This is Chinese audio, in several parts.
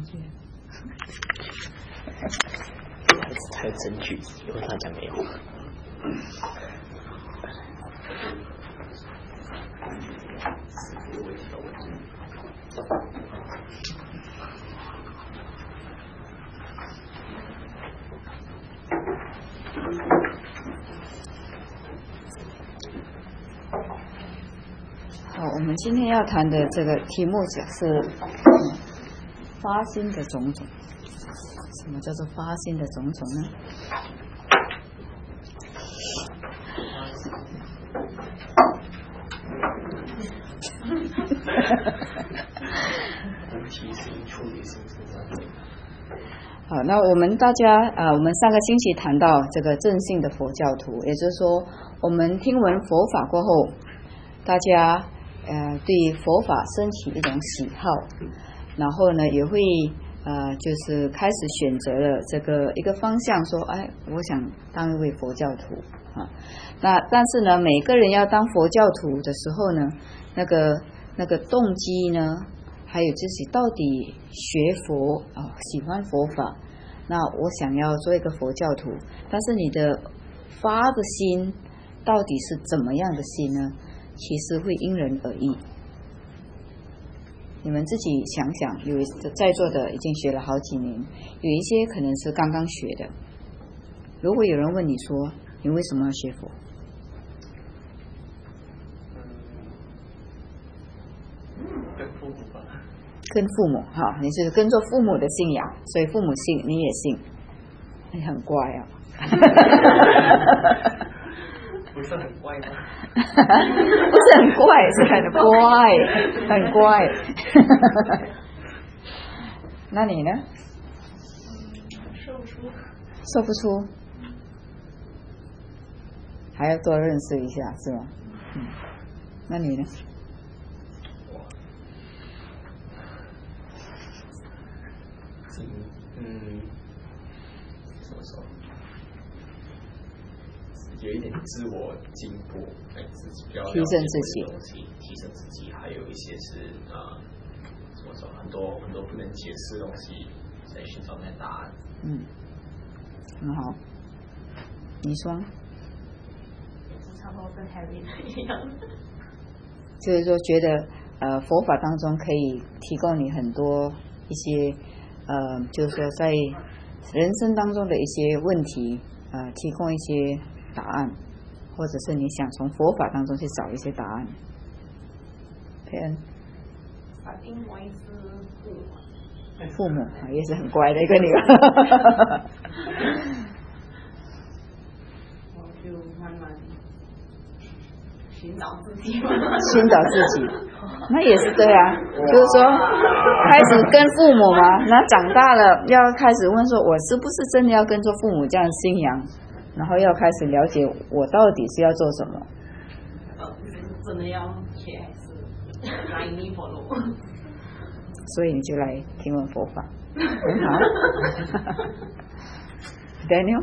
去。还有证据，以后他讲没有。 好，我们今天要谈的这个题目是发心的种种。什么叫做发心的种种呢？好，那我们大家我们上个星期谈到这个正信的佛教徒，也就是说，我们听闻佛法过后，大家对佛法升起一种喜好，然后呢，也会就是开始选择了这个一个方向，说，哎，我想当一位佛教徒啊。那但是呢，每个人要当佛教徒的时候呢，那个动机呢，还有自己到底学佛喜欢佛法，那我想要做一个佛教徒，但是你的发的心到底是怎么样的心呢？其实会因人而异。你们自己想想，有在座的已经学了好几年，有一些可能是刚刚学的。如果有人问你说，你为什么要学佛？ 跟父母吧。 跟父母哈，你是跟着父母的信仰，所以父母信你也信，你很乖啊。 不是很怪吗？ 不是很怪，是很乖，很乖。那你呢？说不出，还要多认识一下，是吗？那你呢？ 怎么说？有一点自我进步，自己比较提升自己东西，提升自己，还有一些是怎么说？很多不能解释的东西，在寻找那答案。 很好。你说？ 差不多跟 Harry 一样。 就是说，觉得佛法当中可以提供你很多一些就是说在人生当中的一些问题提供一些答案，或者是你想从佛法当中去找一些答案。佩恩， 因为是父母也是很乖的一个女儿。 我就慢慢寻找自己， 寻找自己，那也是对啊。就是说，开始跟父母嘛，那长大了要开始问说，我是不是真的要跟着父母这样信仰？然后要开始了解我到底是要做什么。 真的要学还是来逆佛路？ 所以你就来听闻佛法，很好。Daniel，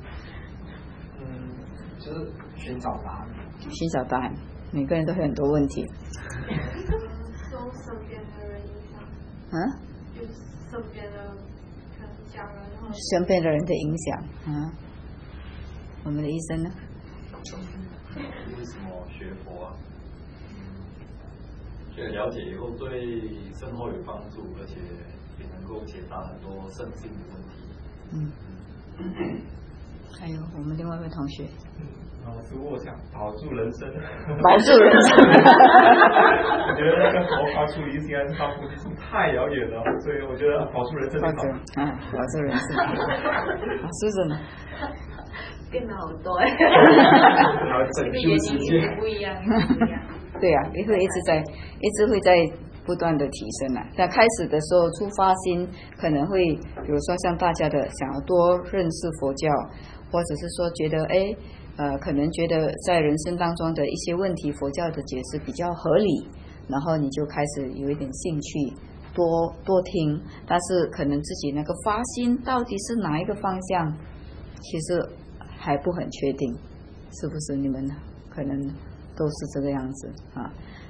就是寻找答案。 寻找答案，每个人都有很多问题。 受身边的人影响。就是身边的可能家人， 身边的人的影响我们的医生呢？ 为什么学佛啊？觉得了解以后对生活有帮助，而且也能够解答很多圣性的问题。 还有我们另外一位同学。 老师，我想保住人生。 保住人生。 我觉得那个佛法处理应该是到目的性太遥远了，所以我觉得保住人生。 保住人生。是真的。 变得好多然后拯救世界。 不一样。 对啊，一直会在不断的提升啊。在开始的时候，出发心可能会，比如说像大家的想要多认识佛教，或者是说觉得可能觉得在人生当中的一些问题，佛教的解释比较合理，然后你就开始有一点兴趣，多听。但是可能自己那个发心到底是哪一个方向，其实还不很确定，是不是？你们可能都是这个样子啊。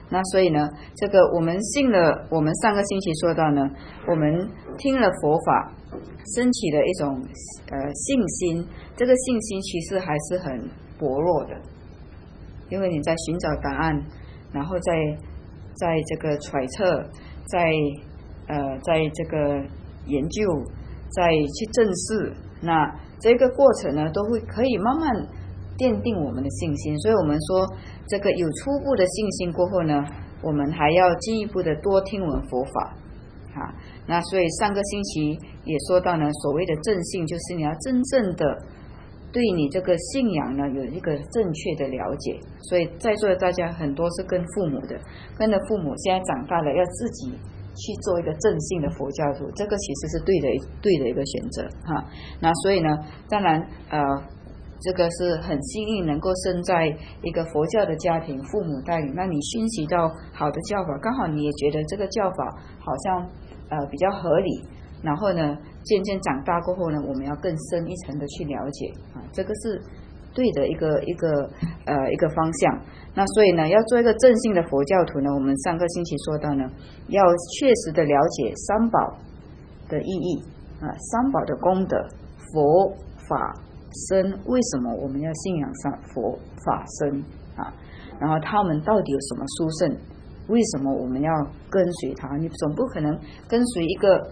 那所以呢，这个我们信了，我们上个星期说到呢，我们听了佛法，升起的一种信心，这个信心其实还是很薄弱的，因为你在寻找答案，然后在这个揣测，在这个研究，再去正视，那这个过程呢，都会可以慢慢奠定我们的信心。所以我们说这个有初步的信心过后呢，我们还要进一步的多听闻佛法啊。那所以上个星期也说到呢，所谓的正信，就是你要真正的对你这个信仰呢有一个正确的了解。所以在座的大家很多是跟父母的，跟着父母现在长大了，要自己去做一个正信的佛教徒，这个其实是对的一个选择哈。那所以呢，当然这个是很幸运能够生在一个佛教的家庭，父母带领，那你熏习到好的教法，刚好你也觉得这个教法好像比较合理，然后呢渐渐长大过后呢，我们要更深一层的去了解啊，这个是对的一个方向。那所以呢，要做一个正信的佛教徒呢，我们上个星期说到呢，要确实的了解三宝的意义啊，三宝的功德，佛法僧，为什么我们要信仰上佛法僧啊？然后他们到底有什么殊胜？为什么我们要跟随他？你总不可能跟随一个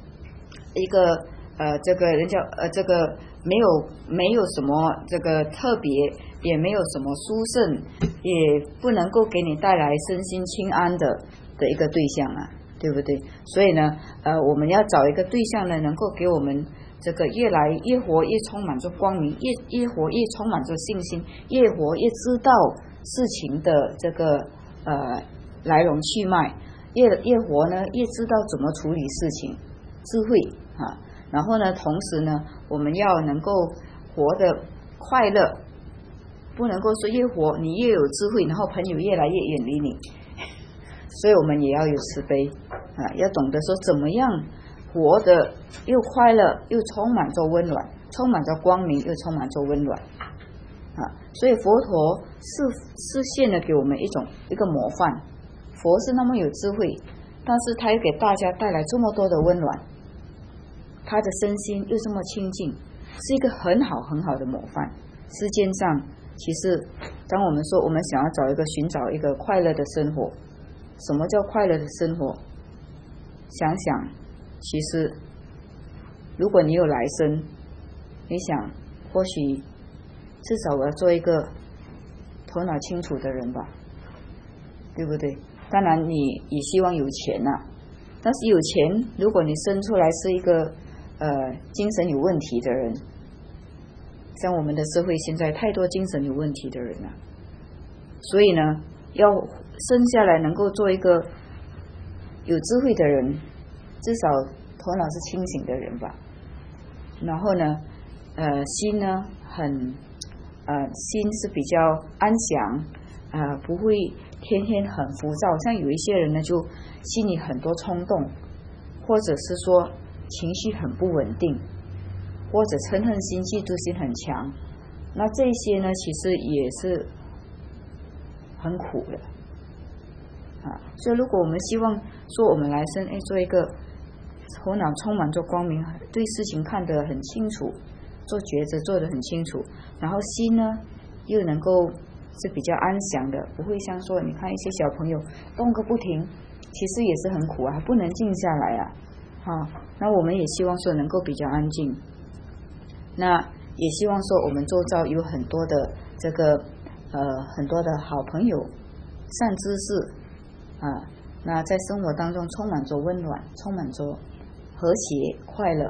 这个人家这个没有什么这个特别，也没有什么殊胜，也不能够给你带来身心清安的一个对象啊，对不对？所以呢我们要找一个对象呢，能够给我们这个越活越充满着光明，越活越充满着信心，越活越知道事情的这个来龙去脉，越活呢越知道怎么处理事情，智慧啊。然后呢，同时呢，我们要能够活得快乐，不能够说越活你越有智慧，然后朋友越来越远离你。所以我们也要有慈悲啊，要懂得说怎么样活得又快乐，又充满着温暖，充满着光明，又充满着温暖啊。所以佛陀是现了给我们一个模范，佛是那么有智慧，但是他又给大家带来这么多的温暖，他的身心又这么清净，是一个很好的模范。世间上其实当我们说我们想要寻找一个快乐的生活，什么叫快乐的生活？想想其实如果你有来生，你想或许至少我要做一个头脑清楚的人吧，对不对？当然你也希望有钱啊，但是有钱如果你生出来是一个精神有问题的人，像我们的社会现在太多精神有问题的人了，所以呢要生下来能够做一个有智慧的人，至少头脑是清醒的人吧。然后呢心呢心是比较安详不会天天很浮躁，像有一些人呢就心里很多冲动，或者是说情绪很不稳定，或者嗔恨心嫉妒心很强，那这些呢其实也是很苦的所以如果我们希望说我们来生做一个头脑充满着光明，对事情看得很清楚，做抉择做得很清楚，然后心呢又能够是比较安详的，不会像说你看一些小朋友动个不停，其实也是很苦啊，不能静下来那我们也希望说能够比较安静，那也希望说我们周遭有很多的这个很多的好朋友善知识那在生活当中充满着温暖，充满着和谐快乐，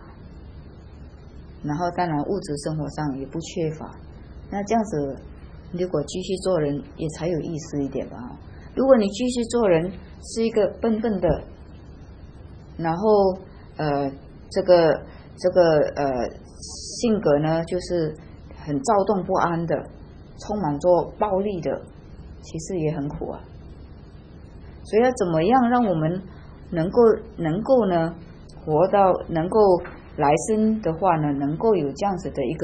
然后当然物质生活上也不缺乏，那这样子如果继续做人也才有意思一点吧。如果你继续做人是一个笨笨的，然后这个性格呢就是很躁动不安的，充满着暴力的，其实也很苦所以要怎么样让我们能够呢活到能够来生的话呢，能够有这样子的一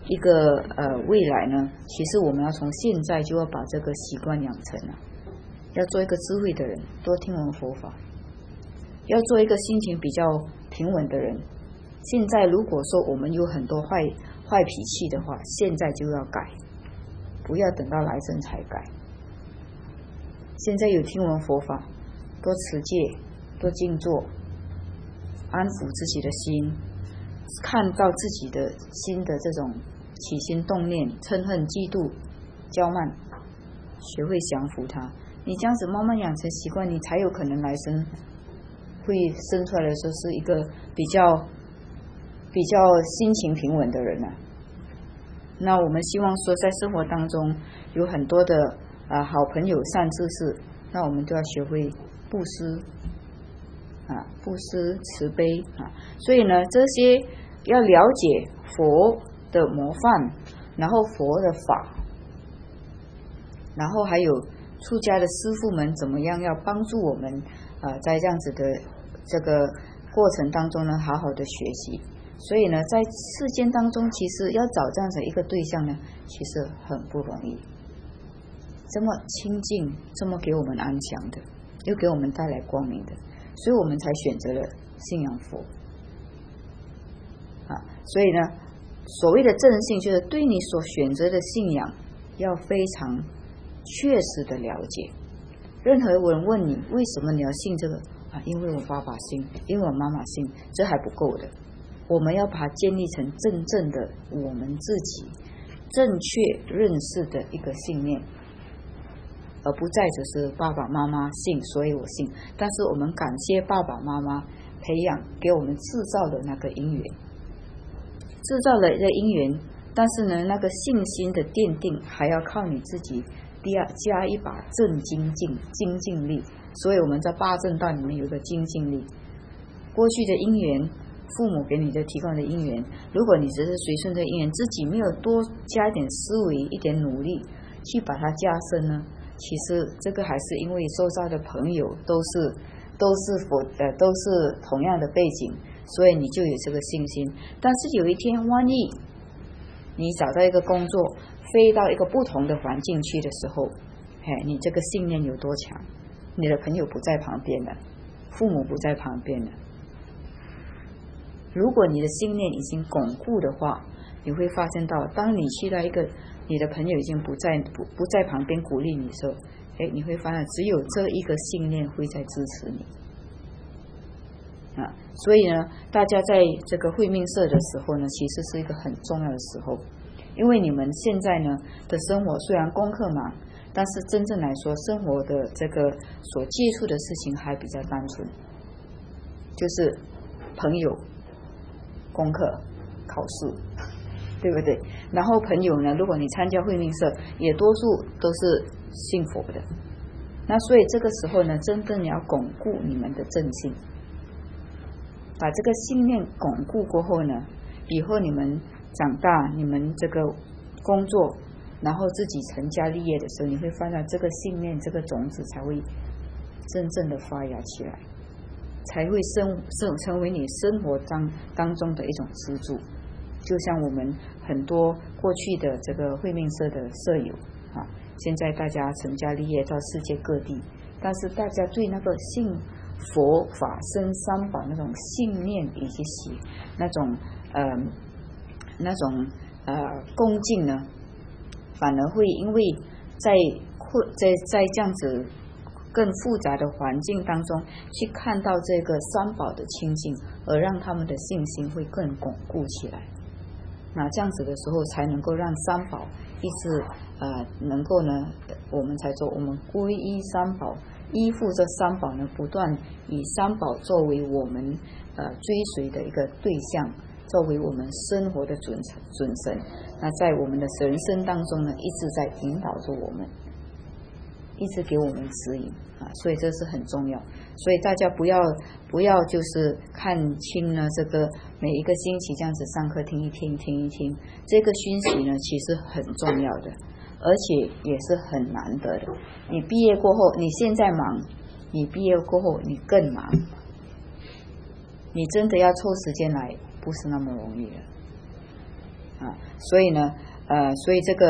个未来呢，其实我们要从现在就要把这个习惯养成要做一个智慧的人，多听闻佛法，要做一个心情比较平稳的人。现在如果说我们有很多坏脾气的话，现在就要改，不要等到来生才改。现在有听闻佛法，多持戒，多静坐，安抚自己的心，看到自己的心的这种起心动念、嗔恨、嫉妒、骄慢，学会降服它。你这样子慢慢养成习惯，你才有可能来生会生出来的时候是一个比较心情平稳的人啊。那我们希望说，在生活当中有很多的好朋友、善知识，那我们都要学会布施布施、慈悲所以呢，这些要了解佛的模范，然后佛的法，然后还有出家的师父们怎么样要帮助我们在这样子的这个过程当中呢，好好的学习。所以呢，在世间当中，其实要找这样子一个对象呢，其实很不容易。这么清净，这么给我们安详的，又给我们带来光明的，所以我们才选择了信仰佛所以呢，所谓的正信，就是对你所选择的信仰要非常确实的了解。任何人问你为什么你要信这个因为我爸爸信，因为我妈妈信，这还不够的。我们要把它建立成真正的我们自己正确认识的一个信念，而不再只是爸爸妈妈信所以我信。但是我们感谢爸爸妈妈培养给我们制造的那个因缘，制造了这因缘，但是呢，那个信心的奠定还要靠你自己加一把正精进力。所以我们在八正道里面有个精进力。过去的因缘，父母给你的提供的因缘，如果你只是随顺这因缘，自己没有多加一点思维、一点努力去把它加深呢，其实这个还是因为周遭的朋友都是同样的背景，所以你就有这个信心。但是有一天，万一你找到一个工作，飞到一个不同的环境去的时候，你这个信念有多强？你的朋友不在旁边了，父母不在旁边了。如果你的信念已经巩固的话，你会发现到，当你去到一个你的朋友已经不在旁边鼓励你的时候，你会发现只有这一个信念会在支持你所以呢，大家在这个慧命社的时候呢，其实是一个很重要的时候。因为你们现在呢的生活虽然功课忙，但是真正来说，生活的这个所接触的事情还比较单纯，就是朋友、功课、考试，对不对？然后朋友呢，如果你参加慧命社，也多数都是信佛的。那所以这个时候呢，真正要巩固你们的正信，把这个信念巩固过后呢，以后你们长大，你们这个工作，然后自己成家立业的时候，你会发现这个信念，这个种子才会真正的发芽起来，才会成为你生活当中的一种支柱。就像我们很多过去的这个慧命社的舍友现在大家成家立业到世界各地，但是大家对那个信佛法僧三宝那种信念以及那种恭敬呢，反而会因为在这样子更复杂的环境当中去看到这个三宝的清净，而让他们的信心会更巩固起来。那这样子的时候，才能够让三宝一直能够呢，我们才说我们皈依三宝，依附这三宝呢，不断以三宝作为我们追随的一个对象，作为我们生活的准绳。那在我们的人生当中呢，一直在引导着我们，一直给我们指引所以这是很重要。所以大家不要就是看清呢这个每一个星期这样子上课听一听，这个讯息呢其实很重要的，而且也是很难得的。你毕业过后，你现在忙，你毕业过后你更忙，你真的要抽时间来不是那么容易的所以呢所以这个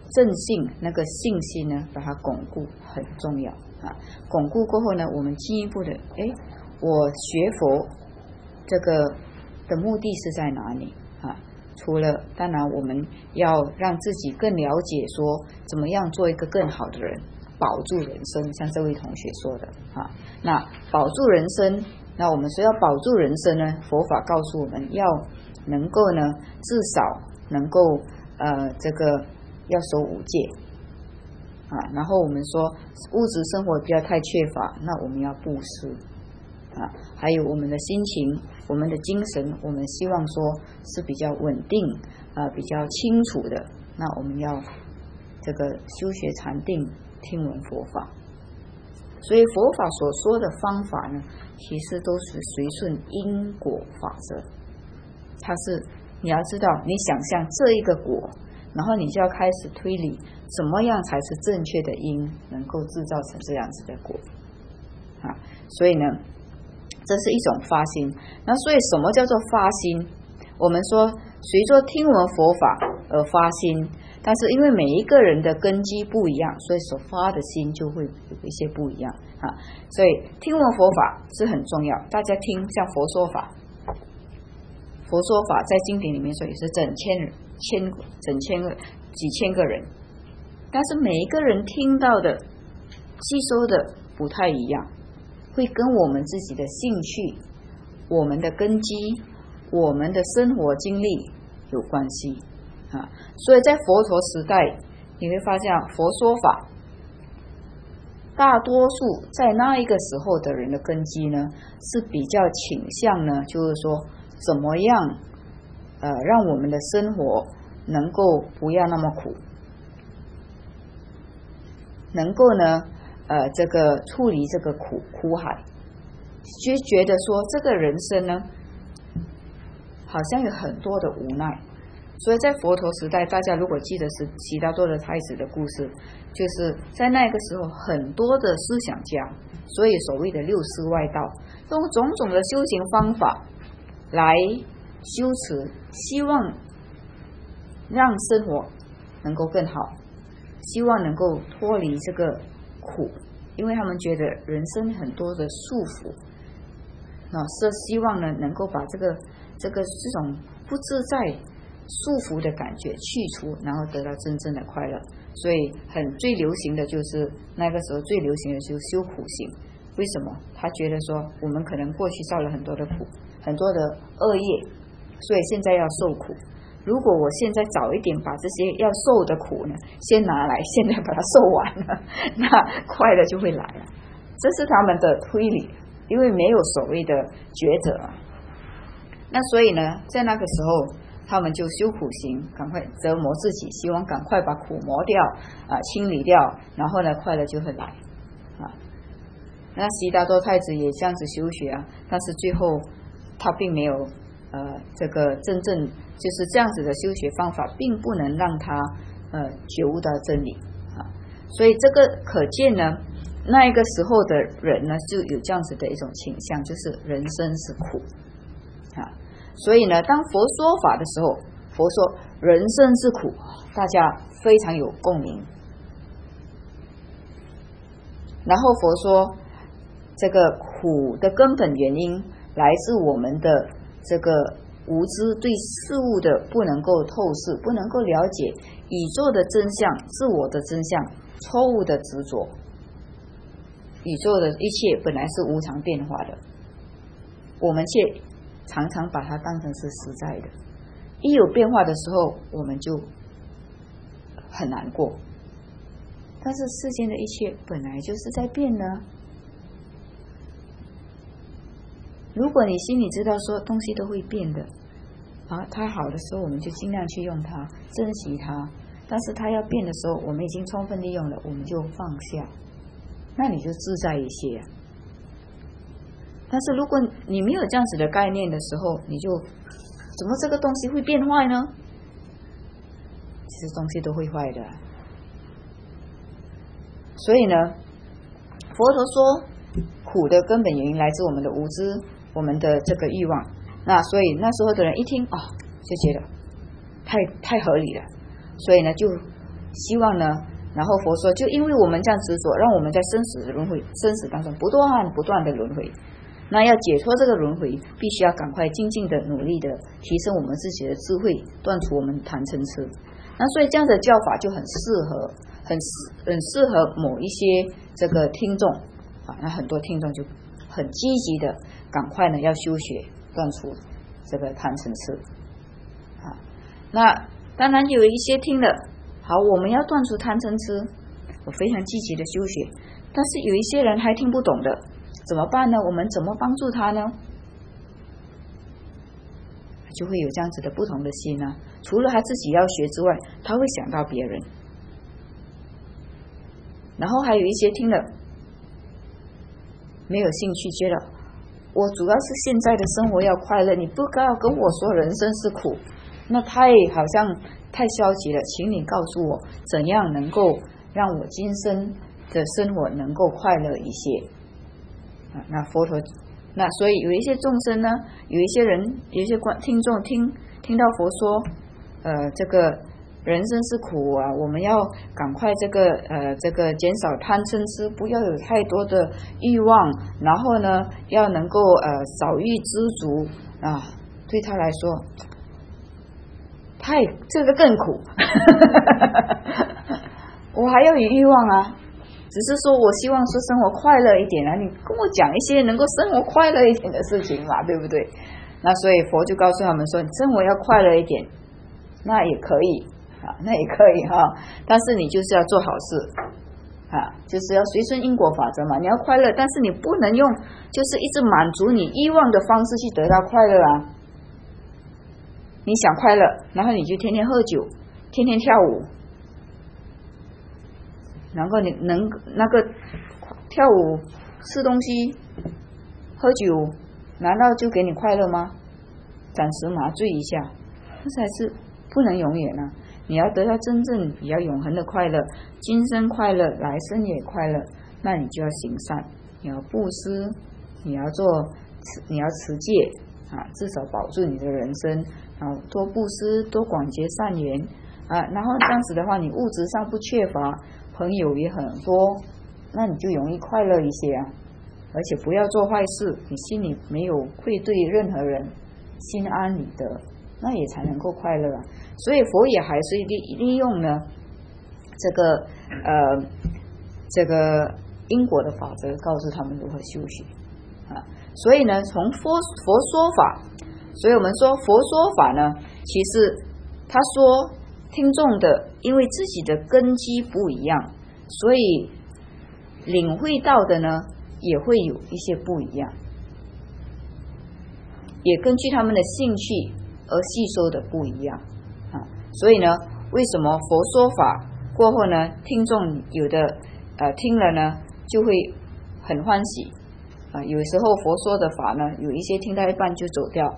正信那个信心呢，把它巩固很重要啊。巩固过后呢，我们进一步的，我学佛这个的目的是在哪里啊？除了当然我们要让自己更了解说怎么样做一个更好的人，保住人生，像这位同学说的啊。那保住人生，那我们说要保住人生呢，佛法告诉我们要能够呢，至少能够这个要守5戒啊。然后我们说物质生活不要太缺乏，那我们要布施啊。还有我们的心情，我们的精神，我们希望说是比较稳定比较清楚的，那我们要这个修学禅定，听闻佛法。所以佛法所说的方法呢，其实都是随顺因果法则。它是你要知道，你想象这一个果，然后你就要开始推理怎么样才是正确的因，能够制造成这样子的果啊。所以呢，这是一种发心。那所以什么叫做发心？我们说随着听闻佛法而发心，但是因为每一个人的根基不一样，所以所发的心就会有一些不一样啊。所以听闻佛法是很重要，大家听像佛说法，佛说法在经典里面说也是几千个人，但是每一个人听到的吸收的不太一样，会跟我们自己的兴趣、我们的根基、我们的生活经历有关系啊。所以在佛陀时代，你会发现佛说法大多数在那一个时候的人的根基呢，是比较倾向呢，就是说怎么样让我们的生活能够不要那么苦，能够呢这个处理这个苦海，就觉得说这个人生呢好像有很多的无奈。所以在佛陀时代，大家如果记得是悉达多的太子的故事，就是在那个时候很多的思想家，所以所谓的六师外道，用种种的修行方法来修持，希望让生活能够更好，希望能够脱离这个苦，因为他们觉得人生很多的束缚，是希望呢能够把这种不自在束缚的感觉去除，然后得到真正的快乐。所以最流行的就是那个时候最流行的就是修苦行。为什么？他觉得说我们可能过去造了很多的苦，很多的恶业，所以现在要受苦。如果我现在早一点把这些要受的苦呢先拿来，现在把它受完了，那快乐就会来了。这是他们的推理，因为没有所谓的抉择。那所以呢，在那个时候他们就修苦行，赶快折磨自己，希望赶快把苦磨掉清理掉，然后呢快乐就会来啊。那悉达多太子也这样子修学啊，但是最后他并没有这个真正就是这样子的修学方法，并不能让他觉悟到真理啊。所以这个可见呢，那一个时候的人呢就有这样子的一种倾向，就是人生是苦啊。所以呢，当佛说法的时候，佛说人生是苦，大家非常有共鸣。然后佛说这个苦的根本原因来自我们的这个无知，对事物的不能够透视，不能够了解宇宙的真相、自我的真相，错误的执着。宇宙的一切本来是无常变化的，我们却常常把它当成是实在的，一有变化的时候我们就很难过。但是世间的一切本来就是在变呢。如果你心里知道说东西都会变的它好的时候我们就尽量去用它，珍惜它，但是它要变的时候我们已经充分利用了，我们就放下，那你就自在一些但是如果你没有这样子的概念的时候，你就怎么这个东西会变坏呢？其实东西都会坏的。所以呢，佛陀说苦的根本原因来自我们的无知，我们的这个欲望。那所以那时候的人一听就觉得太合理了，所以呢就希望呢，然后佛说，就因为我们这样执着，让我们在生死轮回、生死当中不断的轮回。那要解脱这个轮回，必须要赶快精进的努力的提升我们自己的智慧，断除我们贪嗔痴。那所以这样的教法就很适合某一些这个听众啊，那很多听众就很积极的赶快呢要修学，断除这个贪嗔痴啊。那当然有一些听了好，我们要断除贪嗔痴，我非常积极的修学，但是有一些人还听不懂的，怎么办呢？我们怎么帮助他呢？就会有这样子的不同的心啊。除了他自己要学之外，他会想到别人。然后还有一些听了没有兴趣，觉得我主要是现在的生活要快乐，你不要跟我说人生是苦，那好像太消极了，请你告诉我怎样能够让我今生的生活能够快乐一些啊。那佛陀，那所以有一些众生呢，有一些人，有一些听众听到佛说这个人生是苦啊，我们要赶快这个减少贪嗔痴，不要有太多的欲望，然后呢要能够少欲知足啊，对他来说这个更苦我还要有欲望啊，只是说我希望说生活快乐一点啊，你跟我讲一些能够生活快乐一点的事情嘛，对不对？那所以佛就告诉他们说，你生活要快乐一点，那也可以啊，那也可以哈，但是你就是要做好事啊，就是要随顺因果法则嘛，你要快乐，但是你不能用就是一直满足你欲望的方式去得到快乐啊。你想快乐，然后你就天天喝酒，天天跳舞，然后你能那个跳舞、吃东西、喝酒，难道就给你快乐吗？暂时麻醉一下，这才是不能永远啊！你要得到真正比较永恒的快乐，今生快乐，来生也快乐，那你就要行善，你要布施，你要持戒啊，至少保住你的人生啊，多布施，多广结善缘啊，然后这样子的话，你物质上不缺乏，朋友也很多，那你就容易快乐一些啊。而且不要做坏事，你心里没有愧对任何人，心安理得，那也才能够快乐啊。所以佛也还是利用呢这个因果的法则，告诉他们如何修学啊。所以呢，从佛说法，所以我们说佛说法呢，其实他说听众的，因为自己的根基不一样，所以领会到的呢也会有一些不一样，也根据他们的兴趣而吸收的不一样啊。所以呢，为什么佛说法过后呢，听众有的听了呢就会很欢喜啊，有时候佛说的法呢，有一些听到一半就走掉，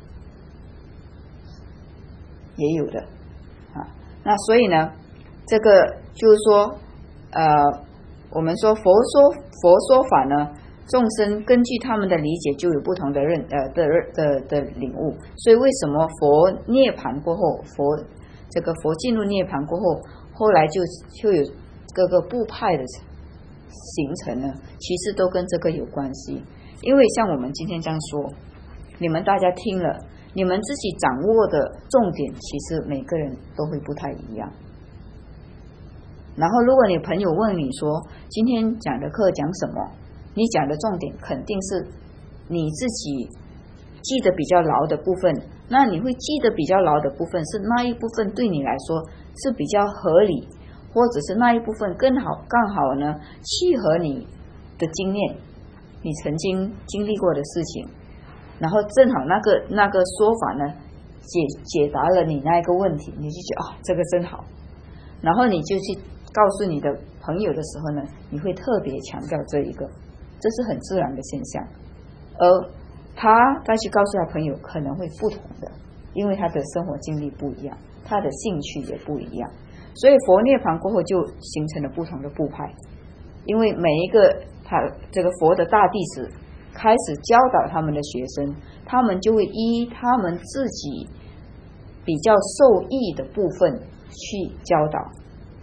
也有的啊。那所以呢，这个就是说我们说佛说法呢，众生根据他们的理解就有不同的领悟。所以为什么佛涅槃过后，佛进入涅槃过后，后来就有各个部派的形成呢？其实都跟这个有关系。因为像我们今天这样说，你们大家听了，你们自己掌握的重点，其实每个人都会不太一样。然后如果你朋友问你说今天讲的课讲什么，你讲的重点肯定是你自己记得比较牢的部分，那你会记得比较牢的部分是那一部分对你来说是比较合理，或者是那一部分刚好呢契合你的经验，你曾经经历过的事情，然后正好那个说法呢解答了你那一个问题，你就觉得这个真好，然后你就去告诉你的朋友的时候呢，你会特别强调这一个，这是很自然的现象。而他再去告诉他朋友可能会不同的，因为他的生活经历不一样，他的兴趣也不一样，所以佛涅槃过后就形成了不同的部派。因为每一个这个佛的大弟子开始教导他们的学生，他们就会依他们自己比较受益的部分去教导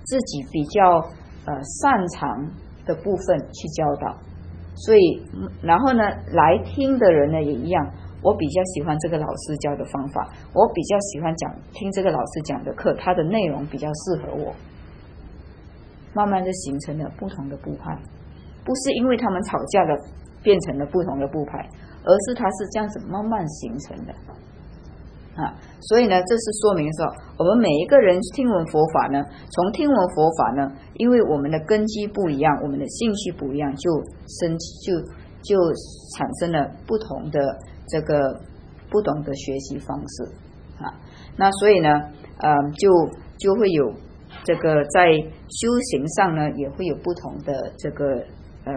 自己比较擅长的部分去教导。所以然后呢来听的人呢也一样，我比较喜欢这个老师教的方法，我比较喜欢听这个老师讲的课，他的内容比较适合我，慢慢就形成了不同的部派。不是因为他们吵架了变成了不同的部派，而是它是这样子慢慢形成的所以呢这是说明说我们每一个人听闻佛法呢，从听闻佛法呢，因为我们的根基不一样，我们的兴趣不一样，就产生了不同的学习方式那所以呢就会有这个在修行上呢也会有不同的这个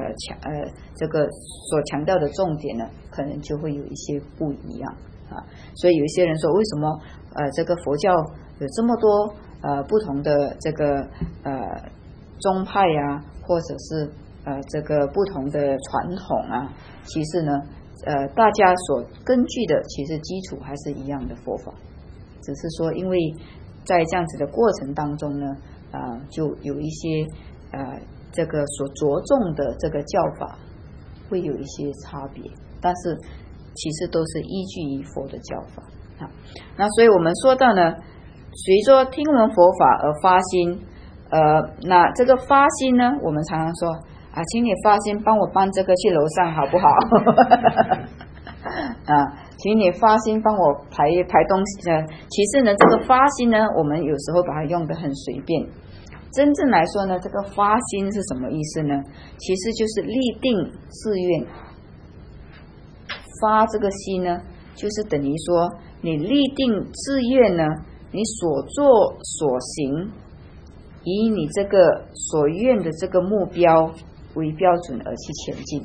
所强调的重点呢可能就会有一些不一样所以有一些人说为什么这个佛教有这么多不同的这个宗派或者是这个不同的传统其实呢大家所根据的其实基础还是一样的佛法，只是说因为在这样子的过程当中呢就有一些这个所着重的这个教法会有一些差别，但是其实都是依据于佛的教法那所以我们说到呢，随着听闻佛法而发心那这个发心呢，我们常常说请你发心帮我搬这个去楼上好不好请你发心帮我排东西其实呢这个发心呢我们有时候把它用得很随便，真正来说呢这个发心是什么意思呢？其实就是立定志愿，发这个心呢就是等于说你立定志愿呢，你所做所行以你这个所愿的这个目标为标准而去前进。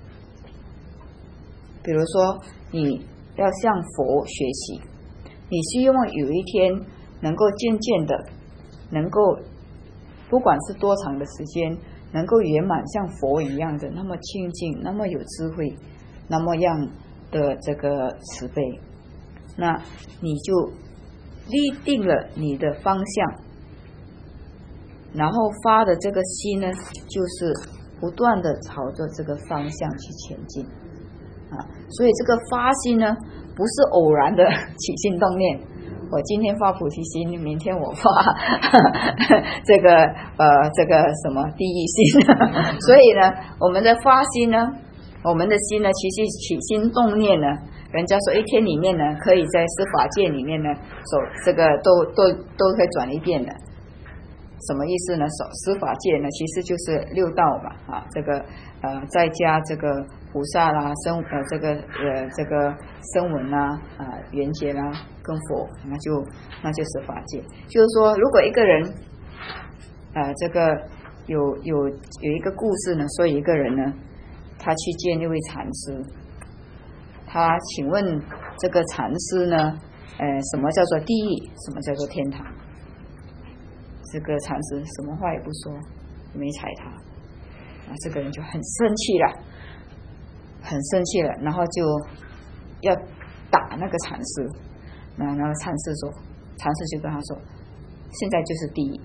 比如说你要向佛学习，你希望有一天能够渐渐的能够不管是多长的时间能够圆满像佛一样的那么清净，那么有智慧，那么样的这个慈悲，那你就立定了你的方向，然后发的这个心呢就是不断的朝着这个方向去前进所以这个发心呢不是偶然的起心动念，我今天发菩提心，明天我发这个什么第一心所以呢我们的发心呢，我们的心呢其实起心动念呢，人家说一天里面呢可以在十法界里面呢这个都可以转一遍的。什么意思呢？十法界呢其实就是六道嘛这个再加这个菩萨啦这个声闻啦缘觉啦跟佛，那就十法界。就是说如果一个人这个有一个故事呢，说有一个人呢他去见一位禅师，他请问这个禅师呢什么叫做地狱，什么叫做天堂？这个禅师什么话也不说，没睬他这个人就很生气了，然后就要打那个禅师然后禅师就跟他说现在就是地狱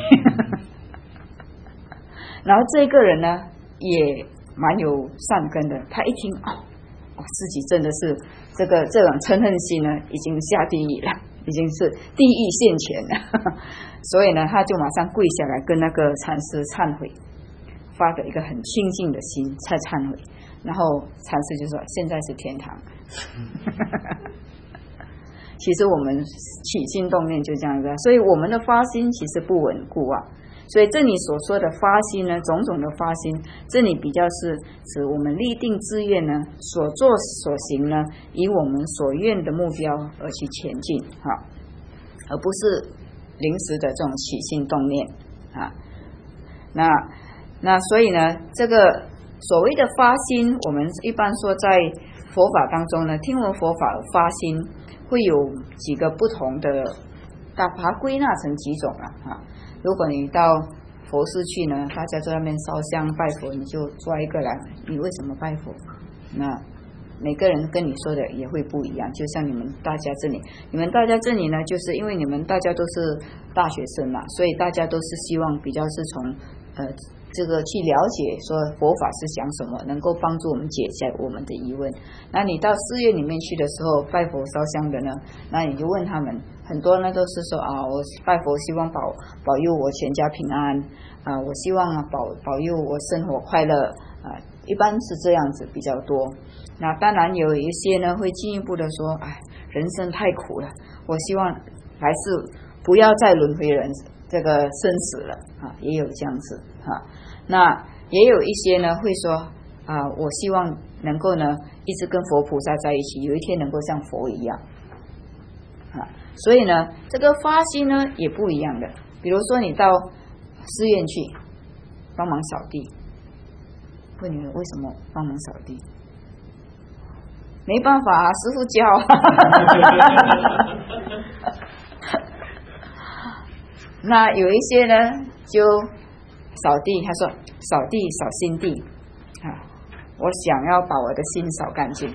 然后这个人呢也蛮有善根的，他一听自己真的是这种嗔恨心呢已经下地狱了，已经是地狱现前了所以呢他就马上跪下来跟那个禅师忏悔，发的一个很清净的心才忏悔，然后禅师就说现在是天堂其实我们起心动念就这样子所以我们的发心其实不稳固所以这里所说的发心呢，种种的发心，这里比较是指我们立定志愿呢，所做所行呢，以我们所愿的目标而去前进而不是临时的这种起心动念那所以呢这个所谓的发心，我们一般说在佛法当中呢，听闻佛法发心会有几个不同的，把它归纳成几种如果你到佛寺去呢，大家在那边烧香拜佛，你就抓一个来，你为什么拜佛？那每个人跟你说的也会不一样。就像你们大家这里呢，就是因为你们大家都是大学生嘛，所以大家都是希望比较是从这个去了解说佛法是讲什么，能够帮助我们解决我们的疑问。那你到寺院里面去的时候，拜佛烧香的呢，那你就问他们，很多呢都是说我拜佛希望保佑我全家平安我希望保佑我生活快乐一般是这样子比较多。那当然有一些呢会进一步的说，人生太苦了，我希望来世不要再轮回这个生死了也有这样子那也有一些呢会说我希望能够呢一直跟佛菩萨在一起，有一天能够像佛一样所以呢这个发心呢也不一样的。比如说你到寺院去帮忙扫地，问你们为什么帮忙扫地？没办法师父教那有一些呢就扫地，他说扫地扫心地我想要把我的心扫干净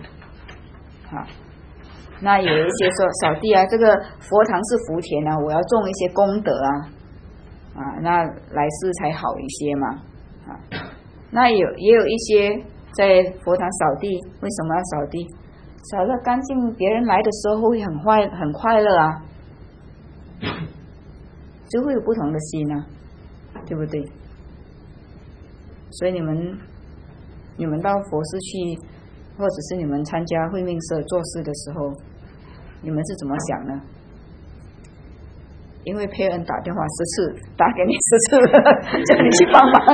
那有一些说扫地这个佛堂是福田我要种一些功德那来世才好一些嘛那也有一些在佛堂扫地，为什么要扫地？扫得干净，别人来的时候会很快乐就会有不同的心对不对？所以你们到佛寺去，或者是你们参加慧命社做事的时候，你们是怎么想呢？因为佩恩打电话10次，打给你10次叫你去帮忙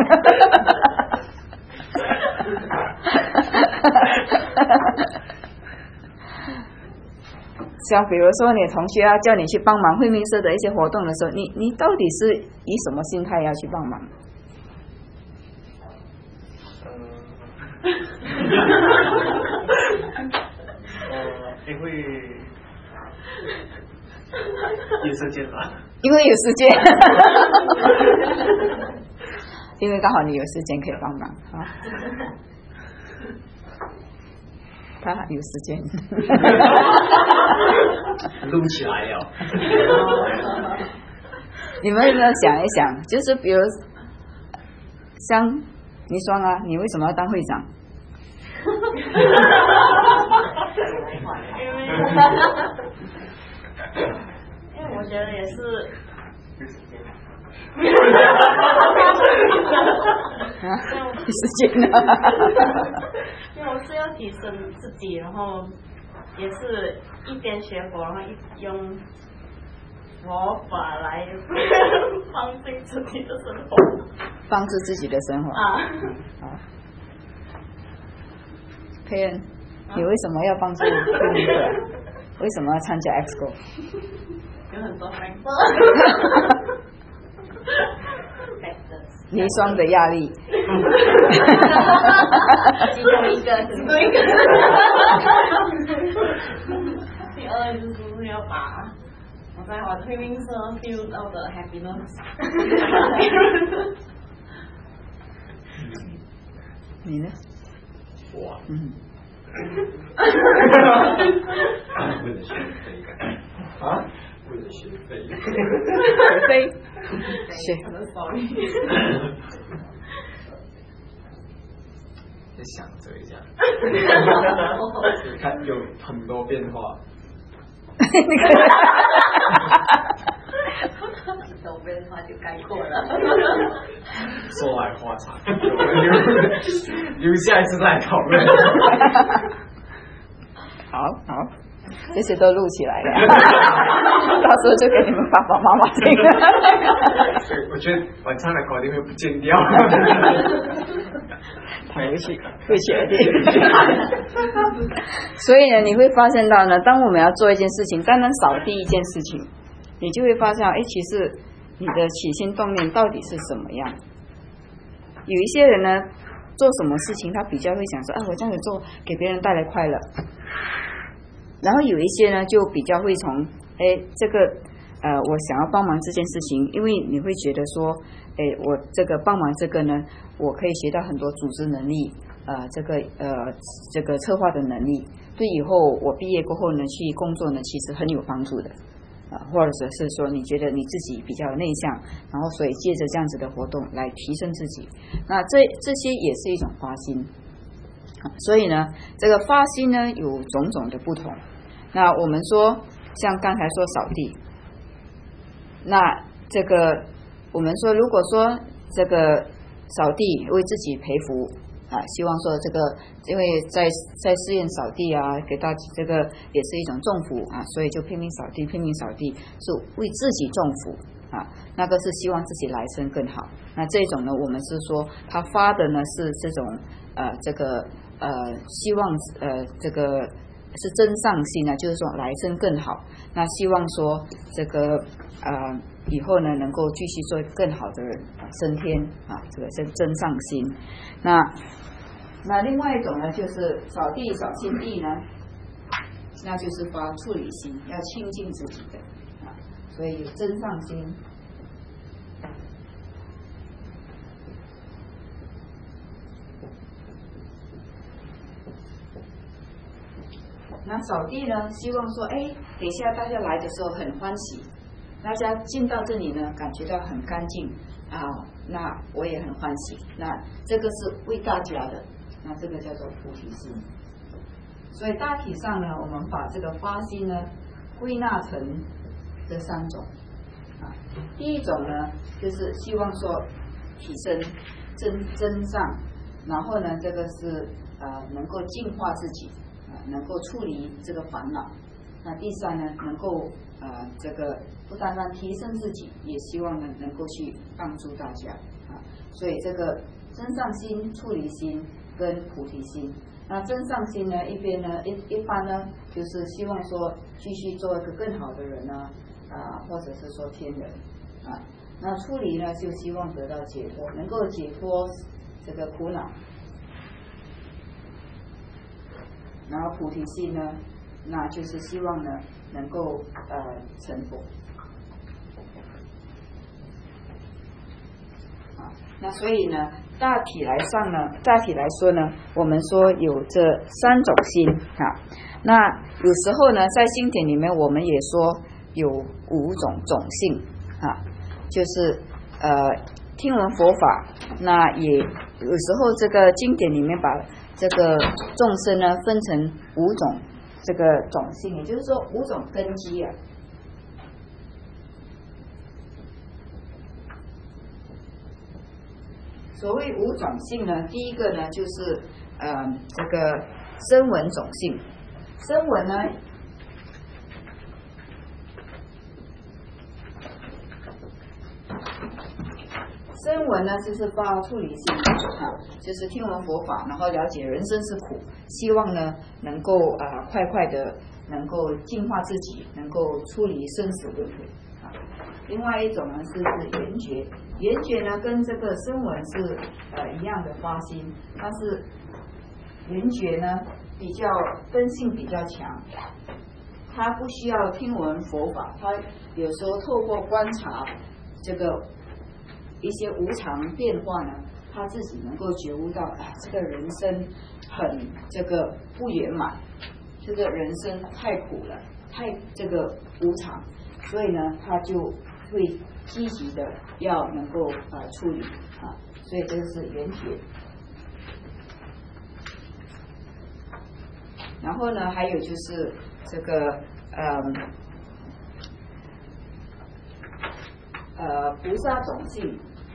像比如说你同学叫你去帮忙慧命社的一些活动的时候，你到底是以什么心态要去帮忙？ 因为有时间吧。 因为有时间因为刚好你有时间可以帮忙他有时间录起来了你们有没有想一想，就是比如像你说你为什么要当会长？ 因为我觉得也是有时间因为我是要提升自己，然后也是一边学佛，然后用佛法来帮助自己的生活， 帮助自己的生活好，佩恩，你为什么要帮助慧命社？为什么要参加 EXCO？ 有很多 friend 离双的压力其中一个第二就是要把我在我的慧命社 feel 到的 happiness 你呢？ 我为了学费为了学费再想着一下看有很多变化都变化就概括了说来话长留下一次再讨论好这些都录起来了到时候就给你们爸爸妈妈听我觉得晚上的口令会不见掉他会学的所以呢你会发现到呢，当我们要做一件事情，单单扫地一件事情，你就会发现其实你的起心动念到底是什么样。有一些人呢做什么事情他比较会想说我这样子做给别人带来快乐，然后有一些呢就比较会从这个我想要帮忙这件事情，因为你会觉得说我这个帮忙这个呢，我可以学到很多组织能力， 这个策划的能力，对以后我毕业过后呢去工作呢其实很有帮助的。或者是说你觉得你自己比较内向，然后所以借着这样子的活动来提升自己，那这些也是一种发心。所以呢这个发心呢有种种的不同。那我们说像刚才说扫地，那这个我们说如果说这个扫地为自己培福希望说这个因为在寺院扫地给大家这个也是一种种福所以就拼命扫地是为自己种福那个是希望自己来生更好。那这种呢我们是说他发的呢是这种这个希望这个是真上心就是说来生更好。那希望说这个以后呢能够继续做更好的人升天这个是真上心。那另外一种呢就是扫地扫清地呢，那就是发处理心，要清净自己的所以有真上心。那扫地呢希望说等一下大家来的时候很欢喜，大家进到这里呢感觉到很干净那我也很欢喜，那这个是为大家的，那这个叫做菩提心。所以大体上呢我们把这个发心呢归纳成这三种第一种呢就是希望说提升真上，然后呢这个是能够净化自己能够处理这个烦恼。那第三呢能够这个不单单提升自己，也希望呢能够去帮助大家所以这个真上心、处理心跟菩提心。那真上心呢一边呢一般呢就是希望说继续做一个更好的人或者是说天人那处理呢就希望得到解脱，能够解脱这个苦恼。然后菩提心呢那就是希望呢能够成佛那所以呢大体来说呢我们说有这三种心那有时候呢在经典里面我们也说有五种种性就是听闻佛法，那也有时候这个经典里面把这个众生呢分成五种这个种性，也就是说五种根基所谓五种性呢，第一个呢就是这个声闻种性。声闻呢声闻呢就是发处理心就是听闻佛法，然后了解人生是苦，希望呢能够快快的能够净化自己，能够处理生死轮回另外一种呢是缘觉，缘觉呢跟这个声闻是一样的发心，但是缘觉呢比较根性比较强，他不需要听闻佛法，他有时候透过观察这个一些无常变化呢，他自己能够觉悟到这个人生很这个不圆满，这个人生太苦了，太这个无常，所以呢他就会积极的要能够处理所以这个是缘觉。然后呢还有就是这个菩萨种性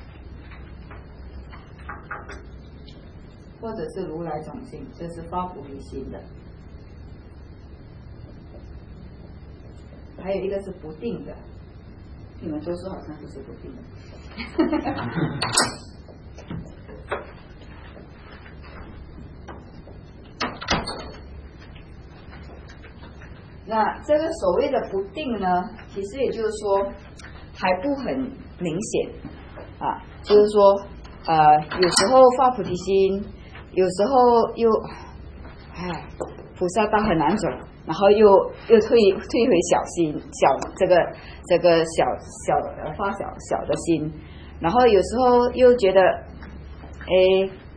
或者是如来种性，这是发菩提心的。还有一个是不定的，你们都说好像不是不定的那这个所谓的不定呢，其实也就是说还不很明显就是说有时候发菩提心，有时候又菩萨道很难走，然后又退回这个发小的心，然后有时候又觉得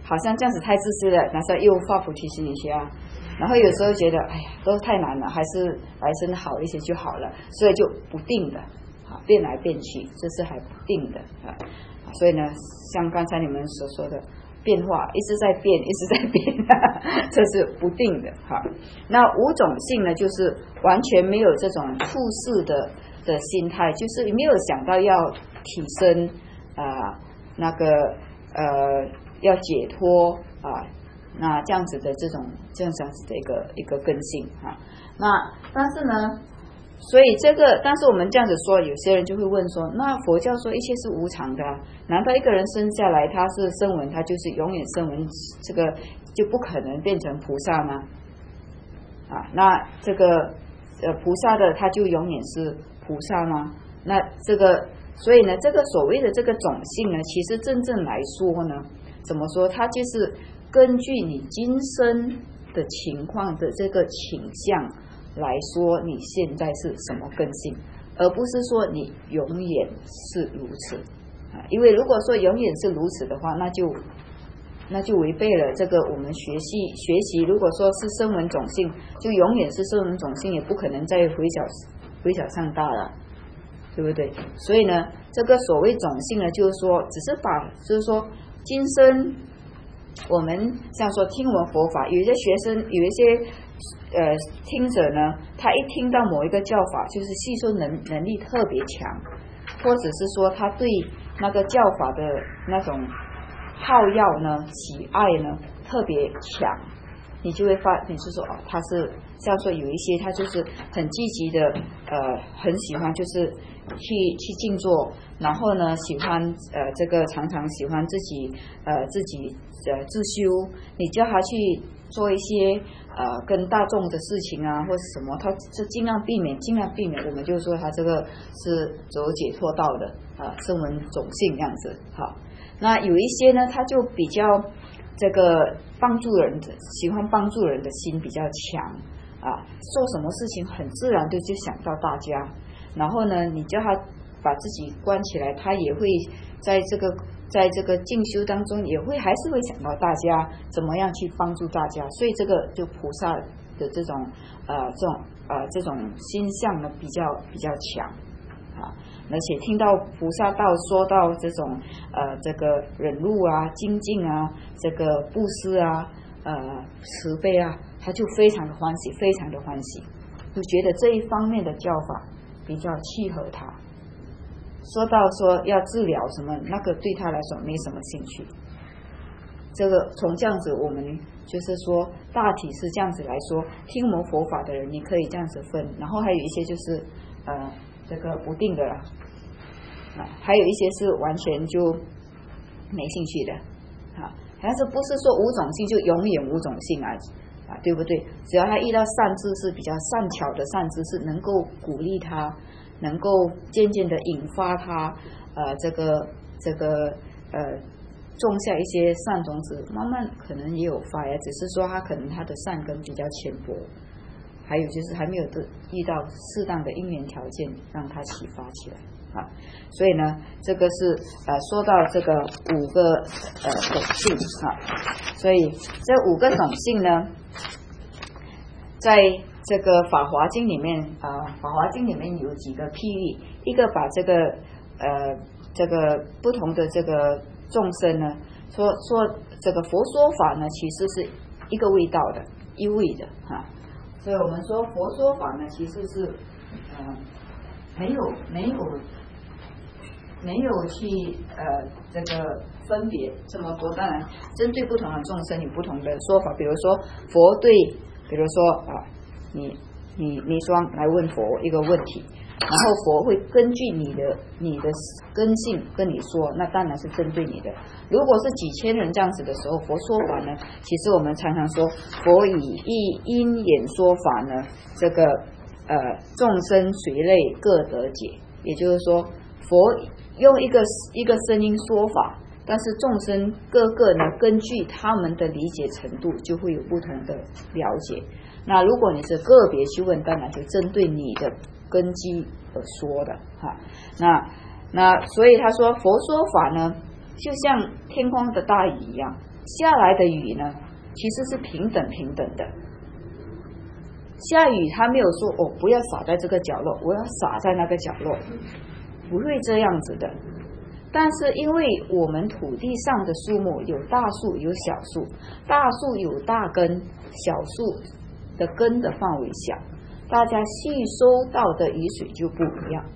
好像这样子太自私了，然后又发菩提心一下，然后有时候觉得哎呀都太难了，还是来生好一些就好了，所以就不定的变来变去，这是还不定的所以呢，像刚才你们所说的变化一直在变，一直在变这是不定的那五种性呢，就是完全没有这种处事的心态，就是没有想到要提升那个要解脱那这样子的这样子的一个根性那但是呢，所以但是我们这样子说，有些人就会问说，那佛教说一切是无常的难道一个人生下来他是声闻，他就是永远声闻，这个就不可能变成菩萨吗？那这个菩萨的他就永远是菩萨吗？那这个所以呢，这个所谓的这个种性呢，其实真正来说呢，怎么说，它就是根据你今生的情况的这个倾向来说你现在是什么根性，而不是说你永远是如此因为如果说永远是如此的话，那就违背了这个我们学习如果说是声闻种性，就永远是声闻种性，也不可能再回小上大了，对不对？所以呢，这个所谓种性呢，就是说只是就是说今生我们像说听闻佛法，有一些学生有一些听者呢，他一听到某一个教法，就是吸收能力特别强，或者是说他对那个教法的那种好要呢喜爱呢特别强，你就会你是说他是像说有一些他就是很积极的很喜欢就是去静坐，然后呢喜欢这个常常喜欢自己自修，你叫他去做一些跟大众的事情或者什么，他就尽量避免，我们就说他这个是走解脱道的声闻种性这样子那有一些呢，他就比较这个帮助人的，喜欢帮助人的心比较强做什么事情很自然的就想到大家，然后呢你叫他把自己关起来，他也会在这个进修当中还是会想到大家怎么样去帮助大家，所以这个就菩萨的这种心相呢比较强而且听到菩萨道说到这种这个忍辱精进这个布施慈悲他就非常的欢喜，就觉得这一方面的教法比较契合他。说到说要治疗什么，那个对他来说没什么兴趣。这个从这样子我们就是说大体是这样子来说，听我们佛法的人你可以这样子分，然后还有一些就是这个不定的还有一些是完全就没兴趣的但是不是说无种性就永远无种性对不对？只要他遇到善知识，比较善巧的善知识，能够鼓励他，能够渐渐的引发他这个种下一些善种子，慢慢可能也有发芽，只是说他可能他的善根比较浅薄，还有就是还没有遇到适当的因缘条件让他启发起来所以呢这个是说到这个5个种性所以这5个种性呢，在这个法华经里面法华经里面有几个譬喻，一个把这个不同的这个众生呢说这个佛说法呢其实是一个味道的，一味的所以我们说佛说法呢其实是没有去这个分别这么多，当然针对不同的众生有不同的说法，比如说佛对，比如说你双来问佛一个问题，然后佛会根据你的根性跟你说，那当然是针对你的。如果是几千人这样子的时候，佛说法呢，其实我们常常说佛以因演说法呢，这个众生随类各得解，也就是说佛用一个声音说法，但是众生各个呢根据他们的理解程度就会有不同的了解。那如果你是个别去问，当然就针对你的根基而说的那所以他说佛说法呢就像天空的大雨一样， 下来的雨呢，其实是平等的。下雨他没有说不要洒在这个角落，我要洒在那个角落，不会这样子的。但是因为我们土地上的树木有大树有小树，大树有大根，小树的根的范围小，大家吸收到的雨水就不一样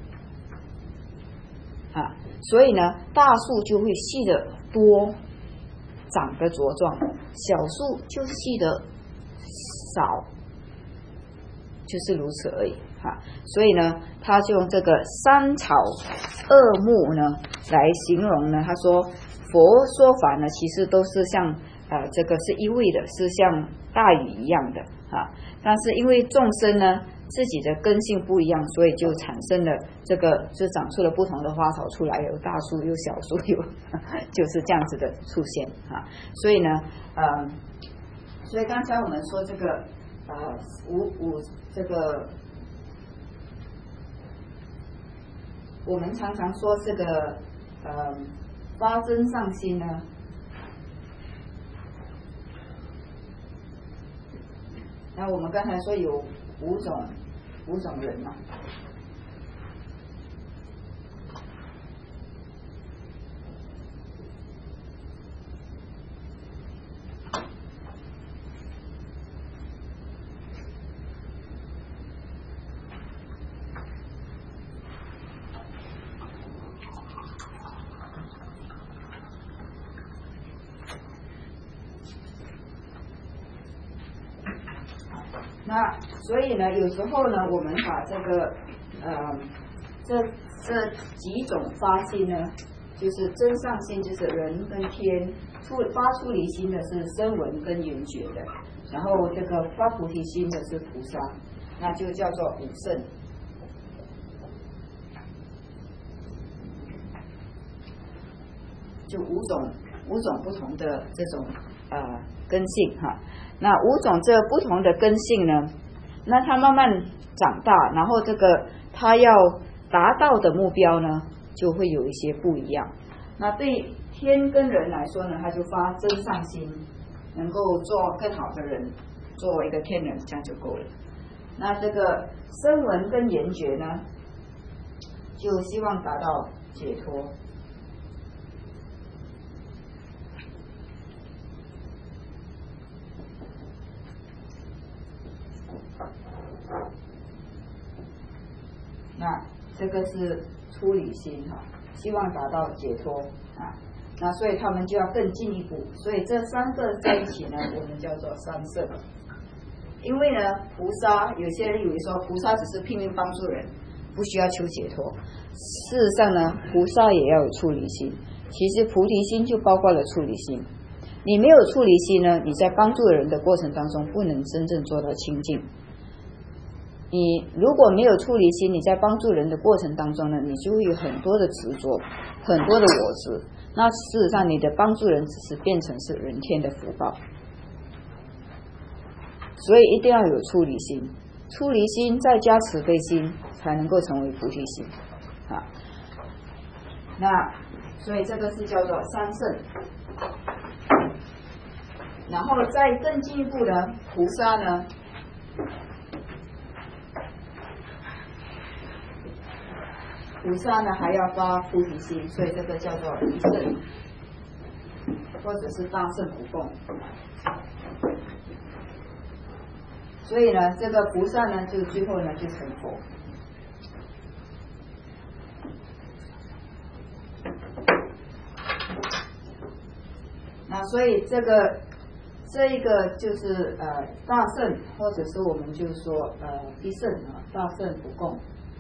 啊。所以呢，大树就会细得多，长得茁壮，小树就细得少，就是如此而已哈。所以呢，他就用这个三草二木呢来形容呢。他说佛说法呢，其实都是像这个是一味的，是像大雨一样的哈。但是因为众生呢自己的根性不一样，所以就产生了这个，就长出了不同的花草出来，有大树有小树，有就是这样子的出现哈。所以呢，所以刚才我们说这个这个，我们常常说这个发真上心呢，那我们刚才说有五种人嘛。那所以呢，有时候呢，我们把这个这几种发心呢，就是真上心，就是人跟天发出离心的是声闻跟缘觉的，然后这个发菩提心的是菩萨，那就叫做五圣。就五种不同的这种根性哈。那五种这不同的根性呢，那它慢慢长大，然后这个它要达到的目标呢，就会有一些不一样。那对天跟人来说呢，他就发真上心，能够做更好的人，做一个天人，这样就够了。那这个声闻跟缘觉呢，就希望达到解脱。那这个是出离心哈，希望达到解脱啊。那所以他们就要更进一步，所以这三个在一起呢，我们叫做三圣。因为呢，菩萨有些人以为说菩萨只是拼命帮助人，不需要求解脱。事实上呢，菩萨也要有出离心。其实菩提心就包括了出离心。你没有出离心呢，你在帮助人的过程当中不能真正做到清净。你如果没有出离心，你在帮助人的过程当中呢，你就会有很多的执着，很多的我执。那事实上，你的帮助人只是变成是人天的福报。所以一定要有出离心，出离心再加慈悲心，才能够成为菩提心啊。那所以这个是叫做三圣。然后再更进一步的菩萨呢，菩萨呢还要发菩提心，所以这个叫做一圣，或者是大圣不共。所以呢，这个菩萨呢，就最后呢就成佛。那所以这一个就是大圣，或者是我们就说一圣啊，大圣不共。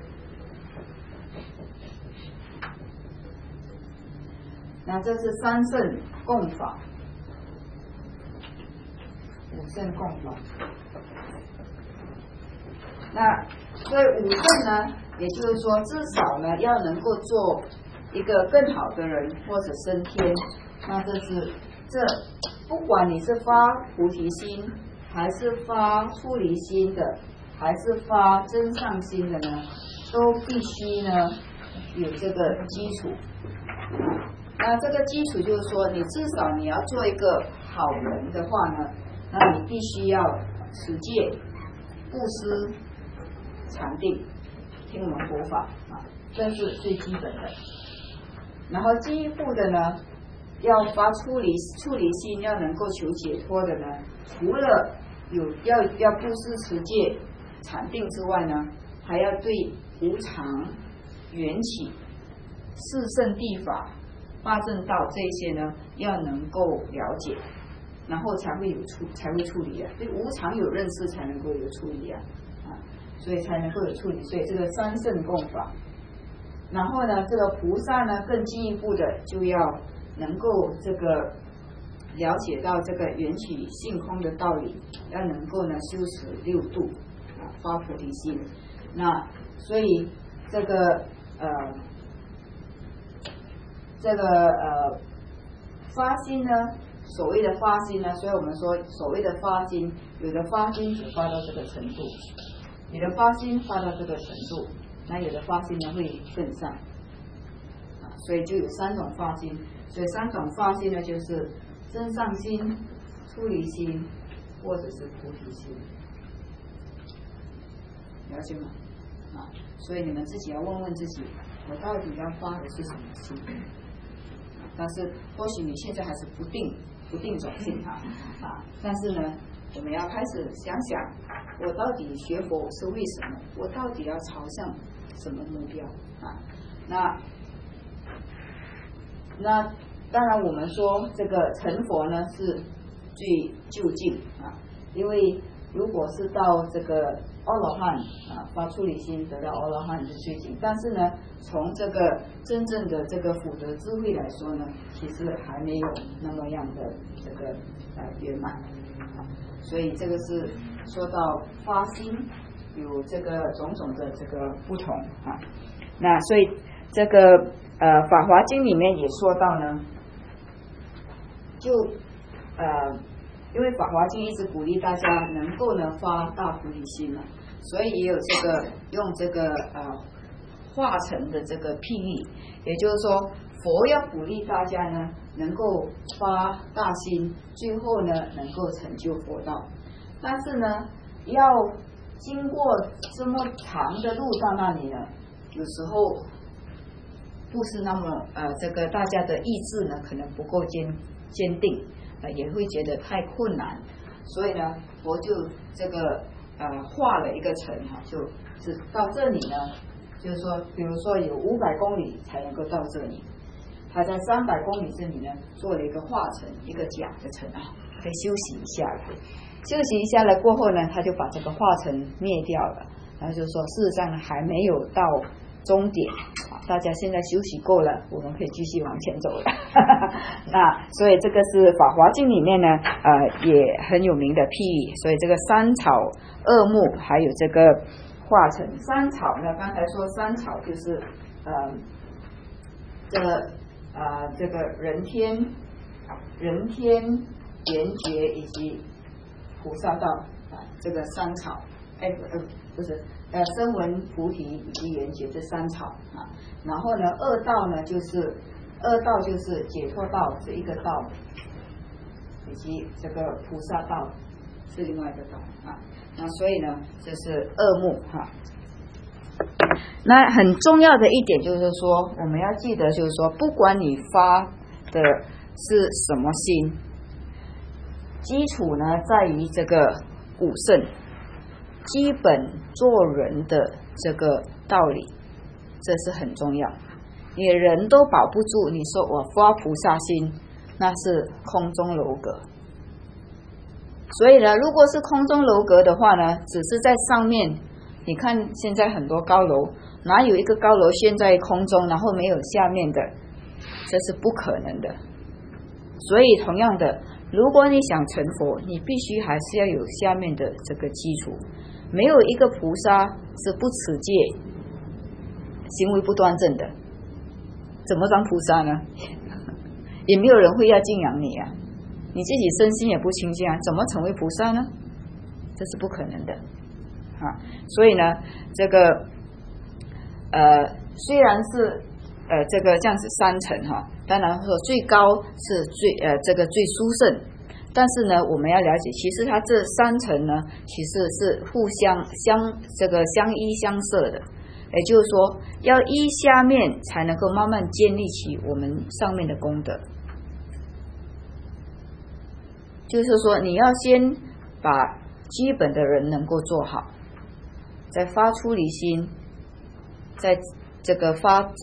那这是三圣共法，五圣共法。那所以五圣呢，也就是说至少呢要能够做一个更好的人或者升天。那这不管你是发菩提心，还是发出离心的，还是发真上心的呢，都必须呢有这个基础。那这个基础就是说，你至少你要做一个好人的话呢，那你必须要持戒、布施、禅定，听我们佛法啊，这是最基本的。然后进一步的呢，要发处理心，要能够求解脱的呢，除了要布施、持戒、禅定之外呢，还要对无常、缘起、四圣谛法、八正道这些呢，要能够了解，然后才会处理啊。对无常有认识，才能够有处理啊，所以才能够有处理。所以这个三圣共法，然后呢，这个菩萨呢，更进一步的就要能够这个了解到这个缘起性空的道理，要能够呢修持六度啊，发菩提心。那所以这个发心呢，所谓的发心呢，所以我们说所谓的发心，有的发心只发到这个程度，有的发心发到这个程度，那有的发心呢会更上啊，所以就有三种发心。所以三种发心呢，就是真上心、出离心，或者是菩提心，了解吗？啊，所以你们自己要问问自己，我到底要发的是什么心？但是或许你现在还是不定种性啊，但是呢，我们要开始想想，我到底学佛是为什么？我到底要朝向什么目标啊？那当然，我们说这个成佛呢是最就近啊，因为如果是到这个阿罗汉啊，发出离心得到阿罗汉是最近，但是呢，从这个真正的这个福德智慧来说呢，其实还没有那么样的这个圆满，所以这个是说到发心有这个种种的这个不同啊。那所以这个法华经里面也说到呢，就因为法华经一直鼓励大家能够呢发大菩提心嘛，所以也有这个用这个化成的这个譬喻，也就是说佛要鼓励大家呢能够发大心，最后呢能够成就佛道，但是呢要经过这么长的路到那里呢，有时候不是那么这个大家的意志呢可能不够坚定，也会觉得太困难，所以呢佛就这个画了一个城哈，就是到这里呢，就是说比如说有500公里才能够到这里，他在300公里这里呢做了一个化城，一个假的城啊，可以休息一下了。休息一下了过后呢，他就把这个化城灭掉了，然后就说事实上呢还没有到终点，大家现在休息够了，我们可以继续往前走了。那所以这个是《法华经》里面呢，也很有名的譬喻。所以这个三草二木，还有这个化成三草呢，刚才说三草就是这个人天、缘觉以及菩萨道这个三草，不是声闻菩提以及缘觉这三草啊。然后呢，二道就是解脱道是一个道，以及这个菩萨道是另外一个道啊。那所以呢，这是二目哈。那很重要的一点就是说，我们要记得，就是说，不管你发的是什么心，基础呢在于这个五圣基本做人的这个道理，这是很重要。你人都保不住，你说我发菩萨心，那是空中楼阁。所以呢，如果是空中楼阁的话呢，只是在上面，你看现在很多高楼，哪有一个高楼悬在空中，然后没有下面的，这是不可能的。所以同样的，如果你想成佛，你必须还是要有下面的这个基础。没有一个菩萨是不持戒、行为不端正的，怎么当菩萨呢？也没有人会要敬仰你啊，你自己身心也不清净啊，怎么成为菩萨呢？这是不可能的啊。所以呢，这个虽然是这个这样子3层哈，当然说最高是这个最殊胜， 但是呢，我们要了解，其实它这3层呢，其实是互相相依相摄的。也就是说，要依下面才能够慢慢建立起我们上面的功德。就是说，你要先把基本的人能够做好，再发出离心，在这个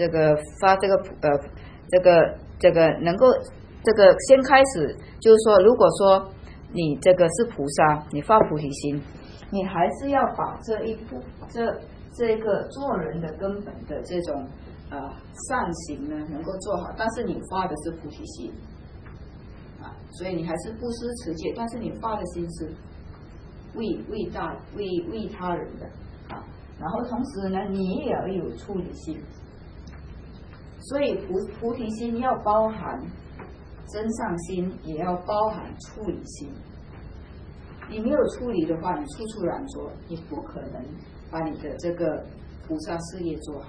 能够先开始，就是说，如果说你这个是菩萨，你发菩提心，你还是要把这个做人的根本的这种善行呢，能够做好。但是你发的是菩提心啊，所以你还是布施持戒，但是你发的心是为他人的啊。然后同时呢，你也要有处理心，所以菩提心要包含真上心，也要包含处理心。你没有处理的话，你处染着，你不可能把你的这个菩萨事业做好。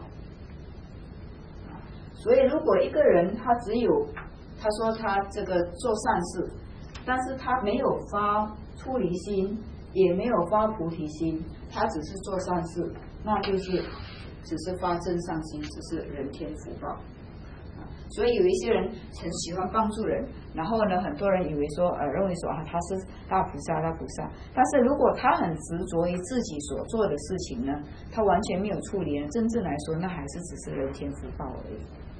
所以如果一个人他只有他说他这个做善事，但是他没有发出离心，也没有发菩提心，他只是做善事，那就是只是发真上心，只是人天福报。所以有一些人很喜欢帮助人，然后呢，很多人以为说认为说他是大菩萨，但是如果他很执着于自己所做的事情呢，他完全没有处理呢，真正来说那还是只是人天福报而已。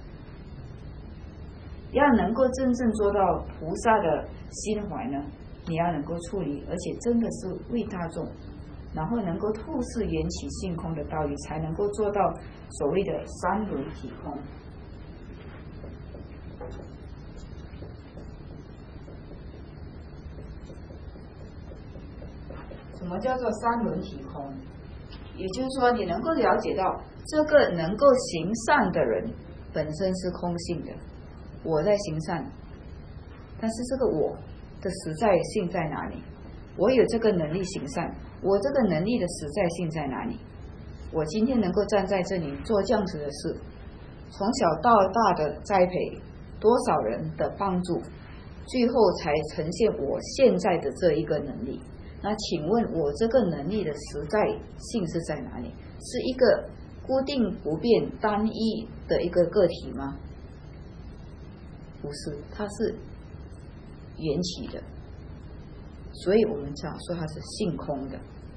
要能够真正做到菩萨的心怀呢，你要能够处理，而且真的是为大众，然后能够透视缘起性空的道理，才能够做到所谓的三轮体空。什么叫做三轮体空？也就是说，你能够了解到这个能够行善的人本身是空性的，我在行善，但是这个我的实在性在哪里？我有这个能力行善，我这个能力的实在性在哪里？我今天能够站在这里做这样子的事，从小到大的栽培，多少人的帮助，最后才呈现我现在的这一个能力。那请问我这个能力的实在性是在哪里？是一个固定不变单一的一个个体吗？不是，它是缘起的，所以我们讲说它是性空的。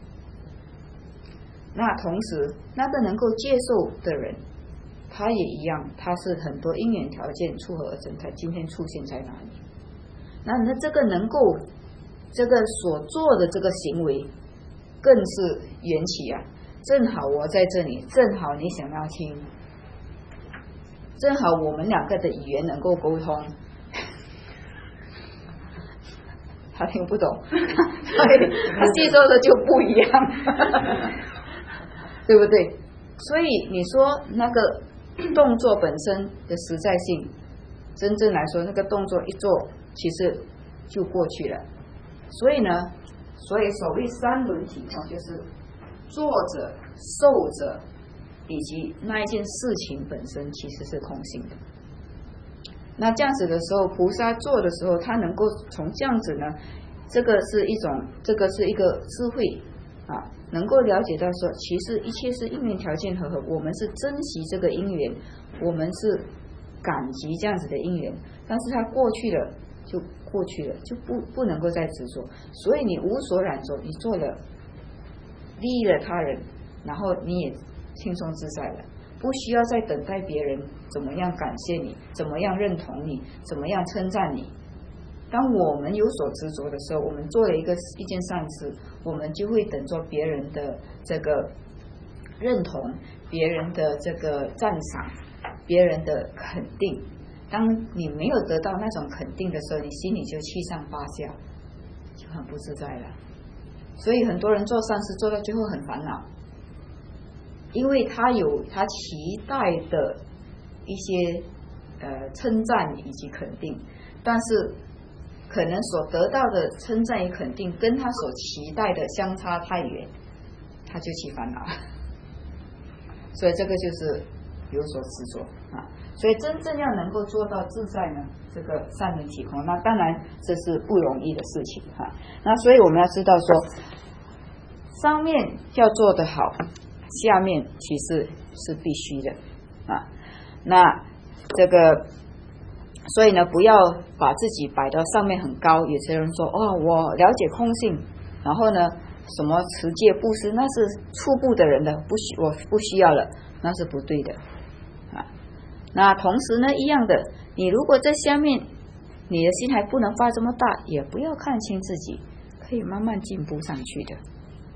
那同时那个能够接受的人，他也一样，他是很多因缘条件撮合而成，他今天出现在哪里？那这个能够这个所做的这个行为更是缘起啊！正好我在这里，正好你想要听，正好我们两个的语言能够沟通，他听不懂，他吸收的就不一样，对不对？所以你说那个动作本身的实在性，真正来说，那个动作一做，其实就过去了。所以呢，所谓三轮体空，就是做者、受者以及那一件事情本身其实是空性的。那这样子的时候，菩萨做的时候，他能够从这样子呢，这个是一个智慧啊，能够了解到说，其实一切是因缘条件和合，我们是珍惜这个因缘，我们是感激这样子的因缘，但是它过去了就过去了，就不能够再执着，所以你无所染着，你做了利益了他人，然后你也轻松自在了，不需要再等待别人怎么样感谢你，怎么样认同你，怎么样称赞你。当我们有所执着的时候，我们做了一件善事，我们就会等着别人的这个认同，别人的这个赞赏，别人的肯定。当你没有得到那种肯定的时候，你心里就七上八下，就很不自在了。所以很多人做善事做到最后很烦恼，因为他有他期待的一些称赞以及肯定，但是可能所得到的称赞与肯定跟他所期待的相差太远，他就起烦恼。所以这个就是有所执着啊。 所以真正要能够做到自在呢，这个三轮体空，那当然这是不容易的事情哈。那所以我们要知道说，上面要做得好，下面其实是必须的啊。那这个，所以呢，不要把自己摆到上面很高。有些人说，哦，我了解空性，然后呢，什么持戒布施，那是初步的人的，我不需要了，那是不对的啊。那同时呢，一样的，你如果在下面，你的心还不能发这么大，也不要看轻自己，可以慢慢进步上去的。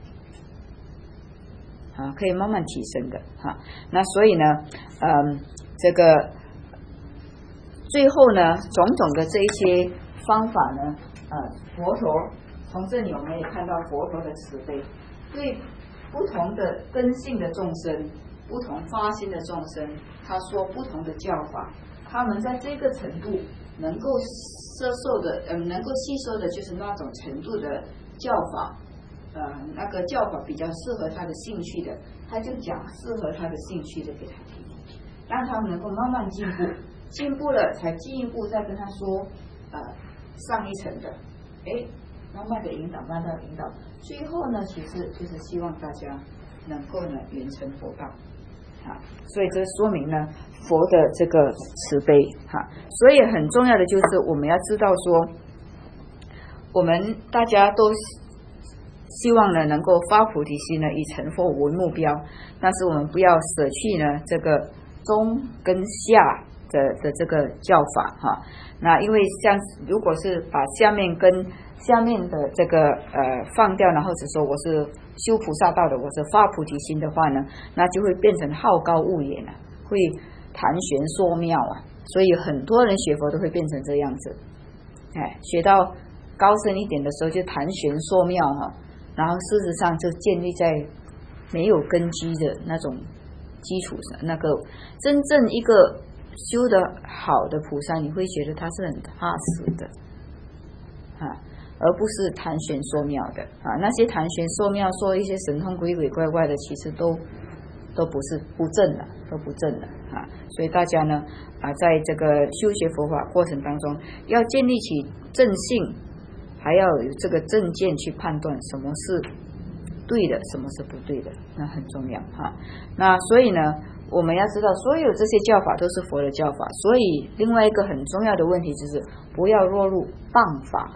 啊，可以慢慢提升的哈。那所以呢，这个最后呢，种种的这一些方法呢，佛陀从这里我们也看到佛陀的慈悲，对不同的根性的众生，不同发心的众生，他说不同的教法，他们在这个程度能够摄受的，能够吸收的，就是那种程度的教法。那个教法比较适合他的兴趣的，他就讲适合他的兴趣的给他听，让他们能够慢慢进步，进步了才进一步再跟他说，上一层的，慢慢的引导，慢慢的引导，最后呢，其实就是希望大家能够呢圆成佛道，所以这说明呢佛的这个慈悲所以很重要的就是我们要知道说，我们大家都希望呢能够发菩提心呢，以成佛为目标，但是我们不要舍弃呢这个中跟下的这个教法哈。那因为像如果是把下面跟下面的这个放掉，然后只说我是修菩萨道的，我是发菩提心的话呢，那就会变成好高骛远啊，会谈玄说妙啊，所以很多人学佛都会变成这样子，学到高深一点的时候就谈玄说妙哈。然后事实上就建立在没有根基的那种基础上，那个真正一个修得好的菩萨，你会觉得他是很踏实的而不是谈玄说妙的那些谈玄说妙说一些神通鬼鬼怪怪的，其实都不是不正的，都不正的所以大家呢在这个修学佛法过程当中，要建立起正性，还要有这个正见去判断什么是对的，什么是不对的，那很重要那所以呢，我们要知道所有这些教法都是佛的教法，所以另外一个很重要的问题就是不要落入谤法。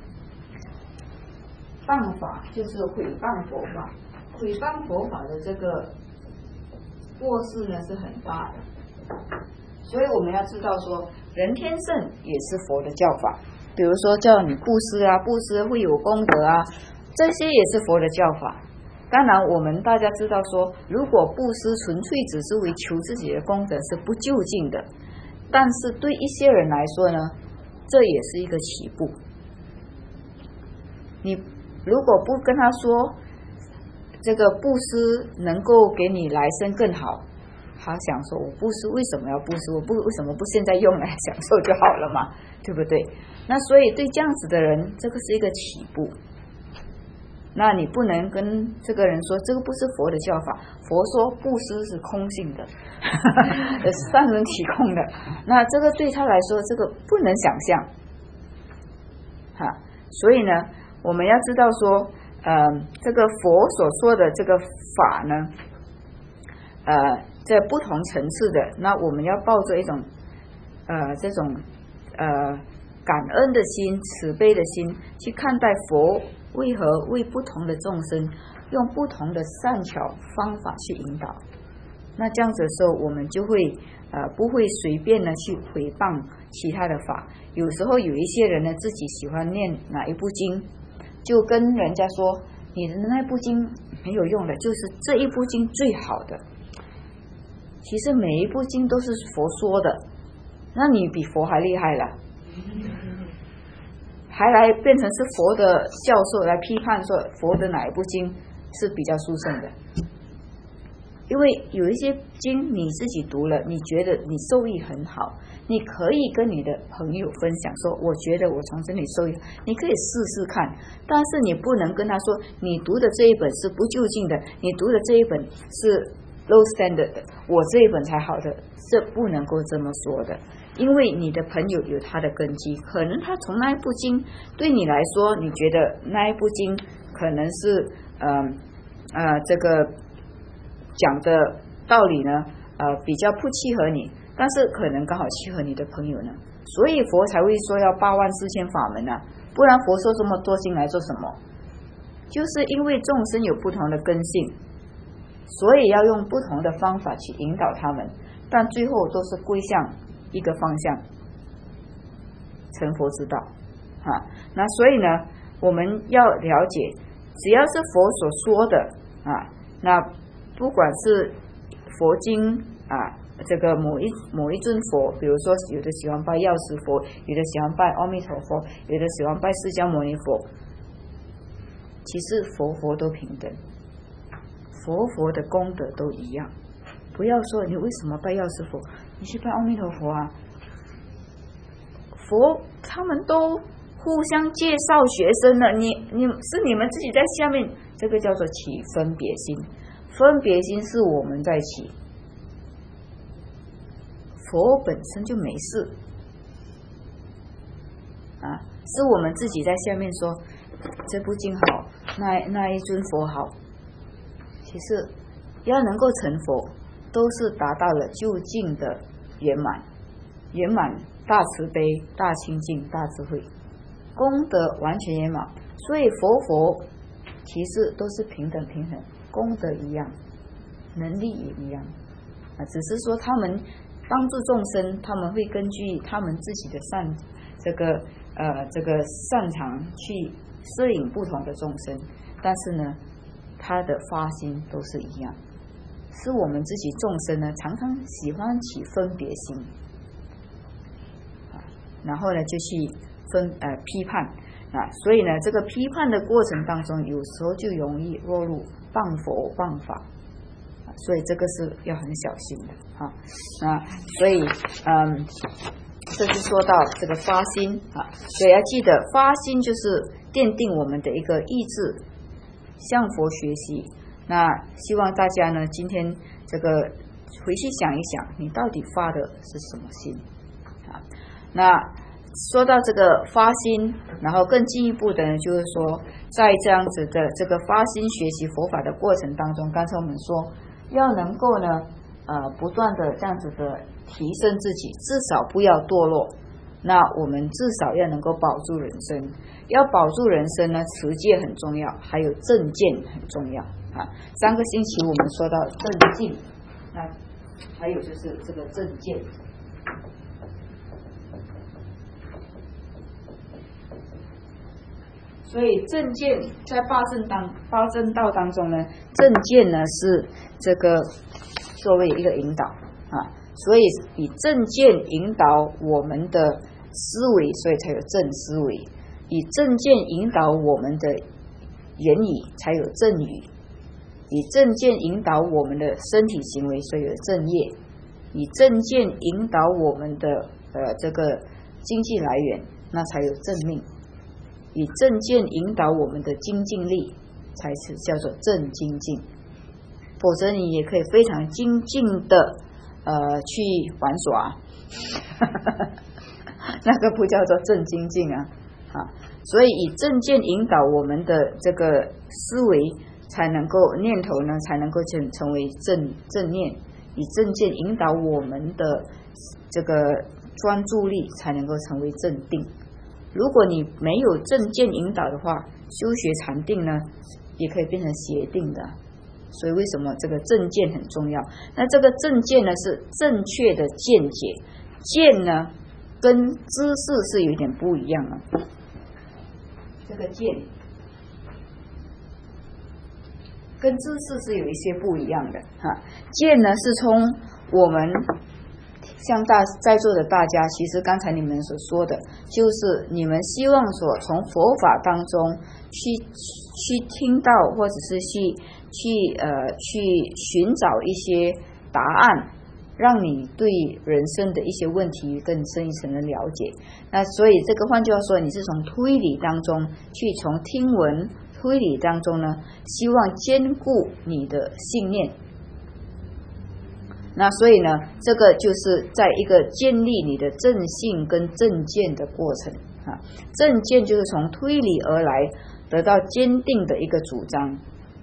谤法就是毁谤佛法，毁谤佛法的这个过失呢是很大的，所以我们要知道说，人天圣也是佛的教法。比如说叫你布施布施会有功德这些也是佛的教法。当然我们大家知道说，如果布施纯粹只是为求自己的功德是不究竟的，但是对一些人来说呢，这也是一个起步。你如果不跟他说这个布施能够给你来生更好，他想说我布施为什么要布施，我为什么不现在用来享受就好了嘛，对不对？那所以对这样子的人，这个是一个起步。那你不能跟这个人说这个不是佛的教法，佛说布施是空性的三轮体空的，那这个对他来说这个不能想象所以呢我们要知道说这个佛所说的这个法呢在不同层次的，那我们要抱着一种这种感恩的心，慈悲的心去看待佛为何为不同的众生用不同的善巧方法去引导。那这样子的时候，我们就会不会随便的去毁谤其他的法。有时候有一些人呢，自己喜欢念哪一部经，就跟人家说你的那部经没有用的，就是这一部经最好的。其实每一部经都是佛说的，那你比佛还厉害了，还来变成是佛的教授来批判说佛的哪一部经是比较殊胜的。因为有一些经你自己读了，你觉得你受益很好，你可以跟你的朋友分享说我觉得我从这里受益，你可以试试看，但是你不能跟他说你读的这一本是不究竟的，你读的这一本是 low standard 的，我这一本才好的，这不能够这么说的。因为你的朋友有他的根基，可能他从那一部经对你来说，你觉得那一部经可能是这个讲的道理呢比较不契合你，但是可能刚好契合你的朋友呢，所以佛才会说要84000法门啊，不然佛说这么多经来做什么？就是因为众生有不同的根性，所以要用不同的方法去引导他们，但最后都是归向一个方向，成佛之道那所以呢，我们要了解，只要是佛所说的那不管是佛经这个某一尊佛，比如说有的喜欢拜药师佛，有的喜欢拜阿弥陀佛，有的喜欢拜释迦牟尼佛，其实佛都平等，佛的功德都一样。不要说你为什么拜药师佛，你去拜阿弥陀佛啊，佛他们都互相介绍学生了，你是你们自己在下面，这个叫做起分别心，分别心是我们在起，佛本身就没事是我们自己在下面说这部经好，那一尊佛好，其实要能够成佛，都是达到了究竟的圆满大慈悲、大清净、大智慧，功德完全圆满。所以佛其实都是平等，功德一样，能力也一样只是说他们帮助众生，他们会根据他们自己的这个擅长去摄引不同的众生，但是呢，他的发心都是一样。是我们自己众生呢，常常喜欢起分别心然后呢就去批判所以呢，这个批判的过程当中，有时候就容易落入谤佛谤法所以这个是要很小心的所以这是说到这个发心所以要记得发心就是奠定我们的一个意志，向佛学习。那希望大家呢，今天这个回去想一想，你到底发的是什么心那说到这个发心，然后更进一步的呢，就是说在这样子的这个发心学习佛法的过程当中，刚才我们说要能够呢不断的这样子的提升自己，至少不要堕落。那我们至少要能够保住人生，要保住人生呢，持戒很重要，还有正见很重要上个星期我们说到正境，那还有就是这个正见。所以正见在八正道当中呢，正见呢是这个作为一个引导所以以正见引导我们的思维，所以才有正思维；以正见引导我们的言语，才有正语；以正见引导我们的身体行为，所以有正业；以正见引导我们的这个经济来源，那才有正命；以正见引导我们的精进力，才是叫做正精进。否则你也可以非常精进的去玩耍那个不叫做正精进所以以正见引导我们的这个思维，才能够念头呢，才能够成为正念；以正见引导我们的这个专注力，才能够成为正定。如果你没有正见引导的话，修学禅定呢，也可以变成邪定的。所以为什么这个正见很重要？那这个正见呢，是正确的见解，见呢跟知识是有点不一样这个见跟知识是有一些不一样的见呢是从我们像在座的大家，其实刚才你们所说的，就是你们希望所从佛法当中去听到，或者是去寻找一些答案，让你对人生的一些问题更深一层的了解。那所以这个换句话说，你是从推理当中去，从听闻推理当中呢，希望兼顾你的信念， 那所以呢，这个就是在一个建立你的正信跟正见的过程啊。正见就是从推理而来，得到坚定的一个主张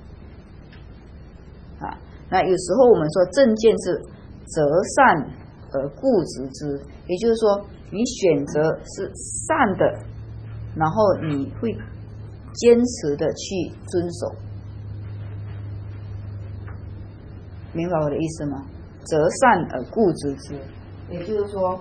啊。那有时候我们说正见是择善而固执之，也就是说你选择是善的，然后你会坚持的去遵守，明白我的意思吗？择善而固执之，也就是说，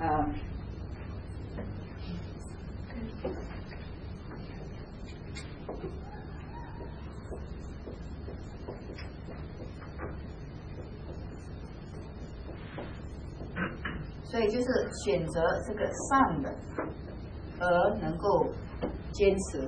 所以就是选择这个善的，而能够坚持。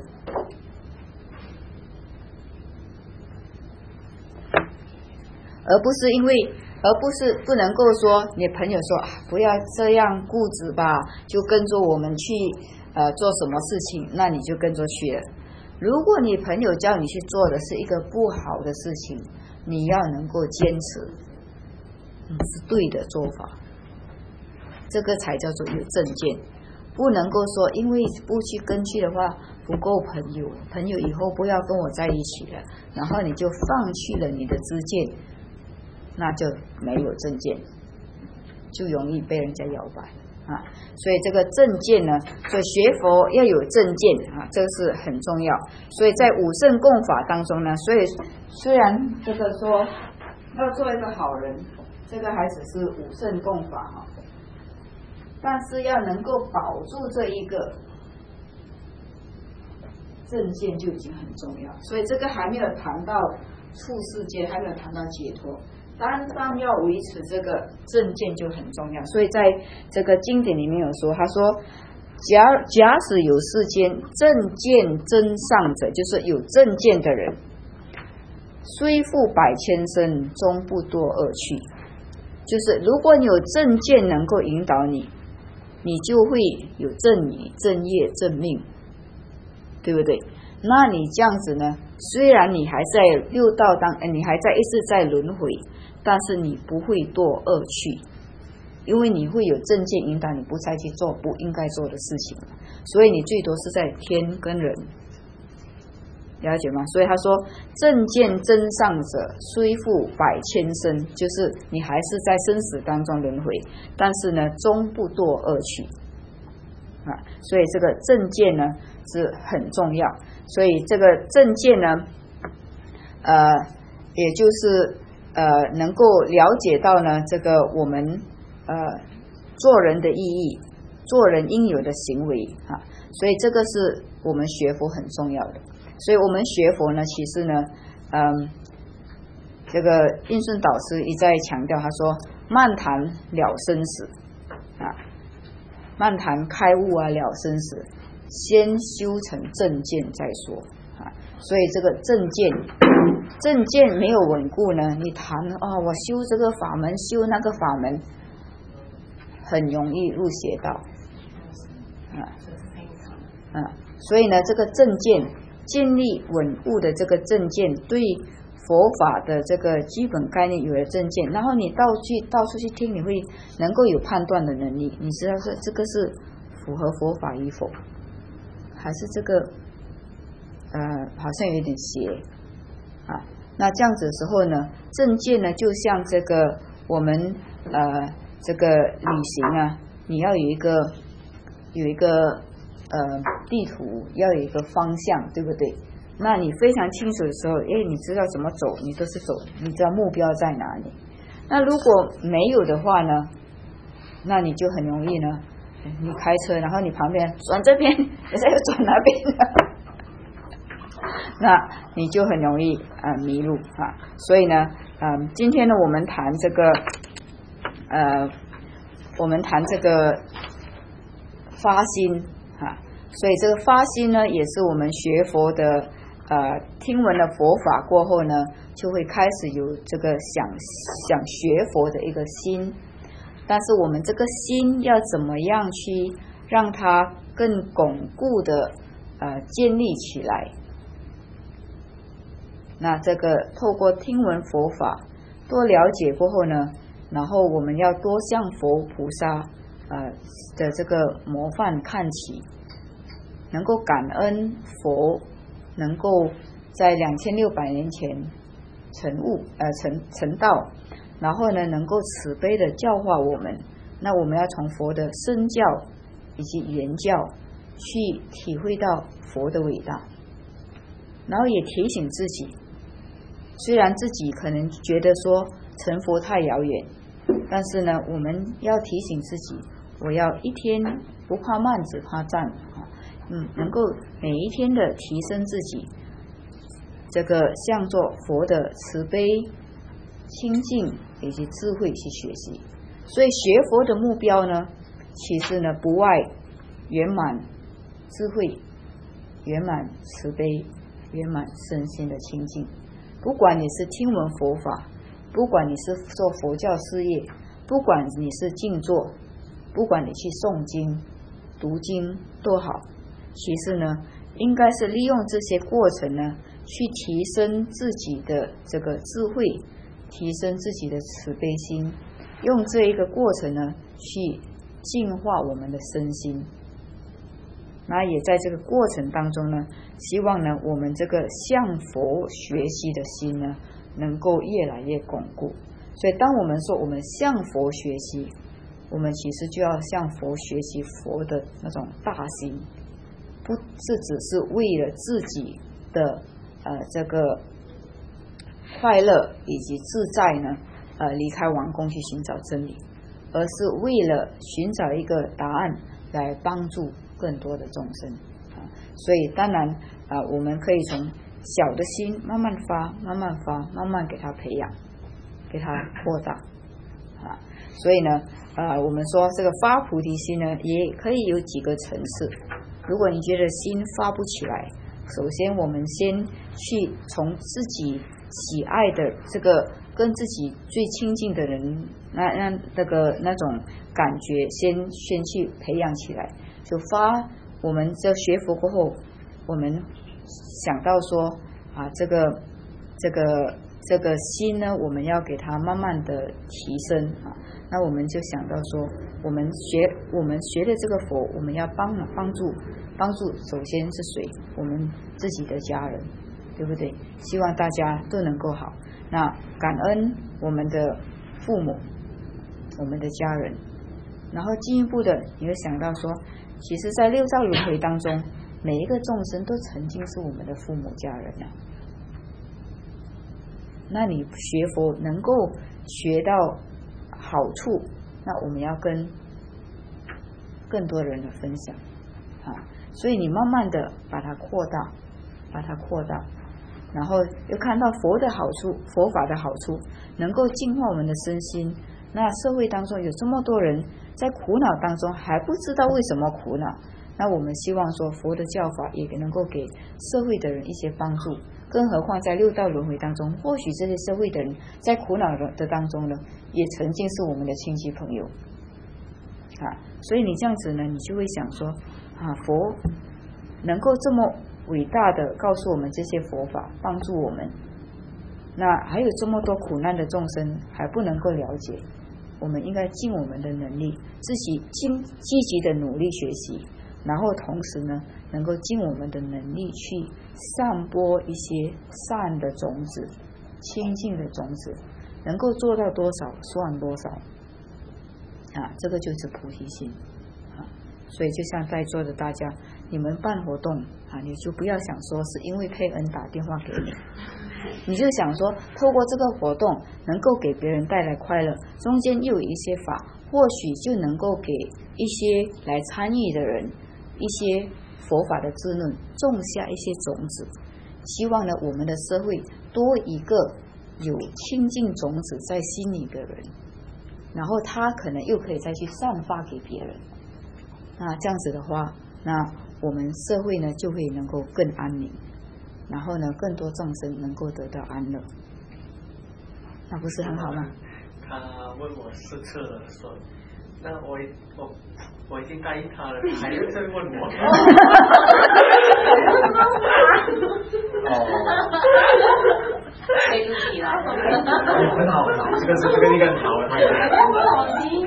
而不是不能够说你朋友说不要这样固执吧，就跟着我们去做什么事情，那你就跟着去了。如果你朋友叫你去做的是一个不好的事情，你要能够坚持，是对的做法，这个才叫做有正见。不能够说因为不去跟去的话不够朋友以后不要跟我在一起了，然后你就放弃了你的知见，那就没有正见，就容易被人家摇摆啊。所以这个正见呢，所以学佛要有正见啊，这个是很重要。所以在五圣共法当中呢，所以虽然这个说要做一个好人，这个还只是五圣共法哈，但是要能够保住这一个正见就已经很重要。所以这个还没有谈到处世间，还没有谈到解脱，单单要维持这个正见就很重要。所以在这个经典里面有说，他说假使有世间正见真上者，就是有正见的人，虽复百千生，终不堕恶趣。就是如果你有正见能够引导你，你就会有正语、正业、正命，对不对？那你这样子呢，虽然你还在六道你还在一直在轮回，但是你不会堕恶趣，因为你会有正见引导你不再去做不应该做的事情，所以你最多是在天跟人，了解吗？所以他说正见真上者，虽复百千生，就是你还是在生死当中轮回，但是呢终不堕恶趣啊。所以这个正见呢是很重要。所以这个正见呢也就是能够了解到呢这个我们做人的意义，做人应有的行为啊。所以这个是我们学佛很重要的。所以我们学佛呢，其实呢这个印顺导师一再强调，他说漫谈了生死啊，漫谈开悟啊，了生死，先修成正见再说啊。所以这个正见没有稳固呢，你谈我修这个法门，修那个法门，很容易入邪道所以呢这个正见建立稳固的这个正见，对佛法的这个基本概念有了正见，然后你到处去听，你会能够有判断的能力，你知道说这个是符合佛法与否，还是这个好像有点邪啊。那这样子的时候呢，正见呢就像这个我们这个旅行啊，你要有一个地图，要有一个方向，对不对？那你非常清楚的时候，你知道怎么走，你都是走，你知道目标在哪里。那如果没有的话呢，那你就很容易呢，你开车，然后你旁边转这边，人家又转那边那你就很容易迷路啊。所以呢今天呢我们谈这个发心所以这个发心呢，也是我们学佛的听闻了佛法过后呢，就会开始有这个想学佛的一个心。但是我们这个心要怎么样去让它更巩固的建立起来？那这个透过听闻佛法多了解过后呢， 然后我们要多向佛菩萨的这个模范看齐，能够感恩佛能够在2600年前成道，然后呢能够慈悲的教化我们。那我们要从佛的身教以及言教去体会到佛的伟大，然后也提醒自己，虽然自己可能觉得说成佛太遥远，但是呢我们要提醒自己，我要一天不怕慢只怕站能够每一天的提升自己，这个向着佛的慈悲清净以及智慧去学习。所以学佛的目标呢，其实呢不外圆满智慧，圆满慈悲，圆满身心的清净。不管你是听闻佛法，不管你是做佛教事业，不管你是静坐，不管你去诵经读经都好，其实呢应该是利用这些过程呢去提升自己的这个智慧，提升自己的慈悲心，用这一个过程呢去净化我们的身心。那也在这个过程当中呢，希望呢我们这个向佛学习的心呢能够越来越巩固。所以当我们说我们向佛学习，我们其实就要向佛学习佛的那种大心，不是只是为了自己的这个快乐以及自在呢离开王宫去寻找真理，而是为了寻找一个答案来帮助更多的众生所以当然我们可以从小的心慢慢发，慢慢发，慢慢给它培养，给它扩大所以呢我们说这个发菩提心呢也可以有几个层次。如果你觉得心发不起来，首先我们先去从自己喜爱的这个跟自己最亲近的人那种感觉先去培养起来。就发我们这学佛过后，我们想到说这个心呢我们要给它慢慢的提升那我们就想到说我们学的这个佛，我们要帮助首先是谁？我们自己的家人，对不对？希望大家都能够好。那感恩我们的父母，我们的家人，然后进一步的你会想到说，其实在六道轮回当中，每一个众生都曾经是我们的父母家人那你学佛能够学到好处，那我们要跟更多人的分享所以你慢慢的把它扩大，然后又看到佛的好处，佛法的好处能够净化我们的身心。那社会当中有这么多人在苦恼当中还不知道为什么苦恼，那我们希望说佛的教法也能够给社会的人一些帮助，更何况在六道轮回当中，或许这些社会的人在苦恼的当中呢也曾经是我们的亲戚朋友所以你这样子呢，你就会想说佛能够这么伟大的告诉我们这些佛法，帮助我们，那还有这么多苦难的众生还不能够了解，我们应该尽我们的能力，自己积极的努力学习，然后同时呢能够尽我们的能力去散播一些善的种子，清净的种子，能够做到多少算多少这个就是菩提心所以就像在座的大家，你们办活动你就不要想说是因为佩恩打电话给你，你就想说透过这个活动能够给别人带来快乐，中间又有一些法，或许就能够给一些来参与的人一些佛法的滋润，种下一些种子，希望呢我们的社会多一个有清净种子在心里的人，然后他可能又可以再去散发给别人，那这样子的话，那我们社会呢就会能够更安宁，然后呢更多众生能够得到安乐，那不是很好吗？ 他问我4次了，说那我已经答应他了，还要再问我可以录起来。 很好，这个应该很好的。 好听。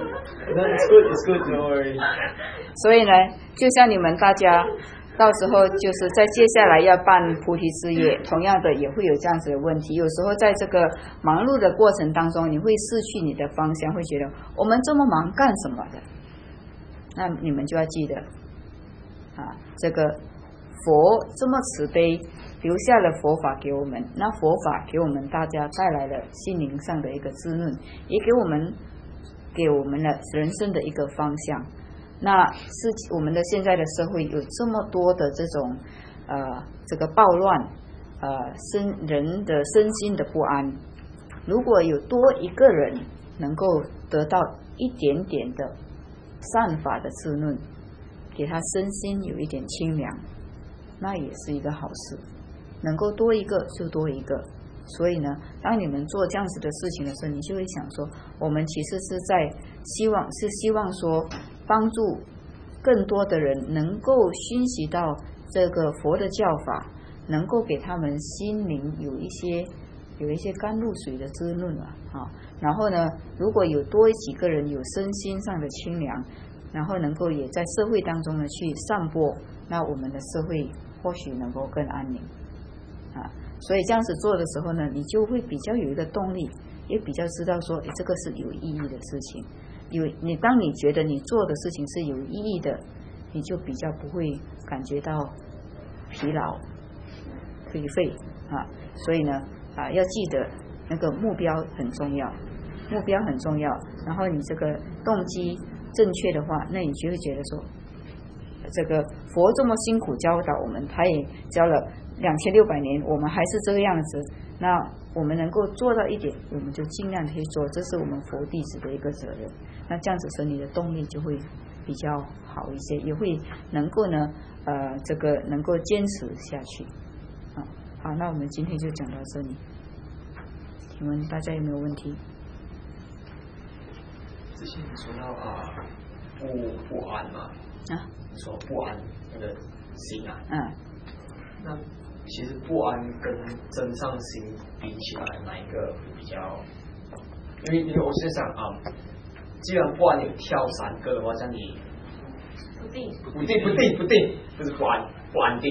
It's good, it's good, no worry. 所以呢，就像你们大家到时候就是在接下来要办菩提事业，同样的也会有这样子的问题。有时候在这个忙碌的过程当中，你会失去你的方向，会觉得我们这么忙干什么的？那你们就要记得啊，这个佛这么慈悲，留下了佛法给我们，那佛法给我们大家带来了心灵上的一个滋润，也给我们了人生的一个方向。那是我们的现在的社会有这么多的这种这个暴乱，人的身心的不安。如果有多一个人能够得到一点点的善法的滋润，给他身心有一点清凉，那也是一个好事。能够多一个就多一个。所以呢，当你们做这样子的事情的时候，你就会想说，我们其实是在希望说帮助更多的人能够熏习到这个佛的教法，能够给他们心灵有一些甘露水的滋润啊。然后呢，如果有多几个人有身心上的清凉，然后能够也在社会当中呢去散播，那我们的社会或许能够更安宁啊。所以这样子做的时候呢，你就会比较有一个动力，也比较知道说，这个是有意义的事情。当你觉得你做的事情是有意义的，你就比较不会感觉到疲劳、颓废啊。所以呢，要记得那个目标很重要，目标很重要。然后你这个动机正确的话，那你就会觉得说，这个佛这么辛苦教导我们，他也教了2600年，我们还是这个样子，那我们能够做到一点，我们就尽量去做，这是我们佛弟子的一个责任。那这样子时你的动力就会比较好一些，也会能够呢这个能够坚持下去。好，那我们今天就讲到这里，请问大家有没有问题？ 之前你说到不安嘛，你说不安那个心啊，那其实不安跟真上心比起来，哪一个比较？因为我在想既然不安有跳3个的话，像你不定，不是不安定，不安定，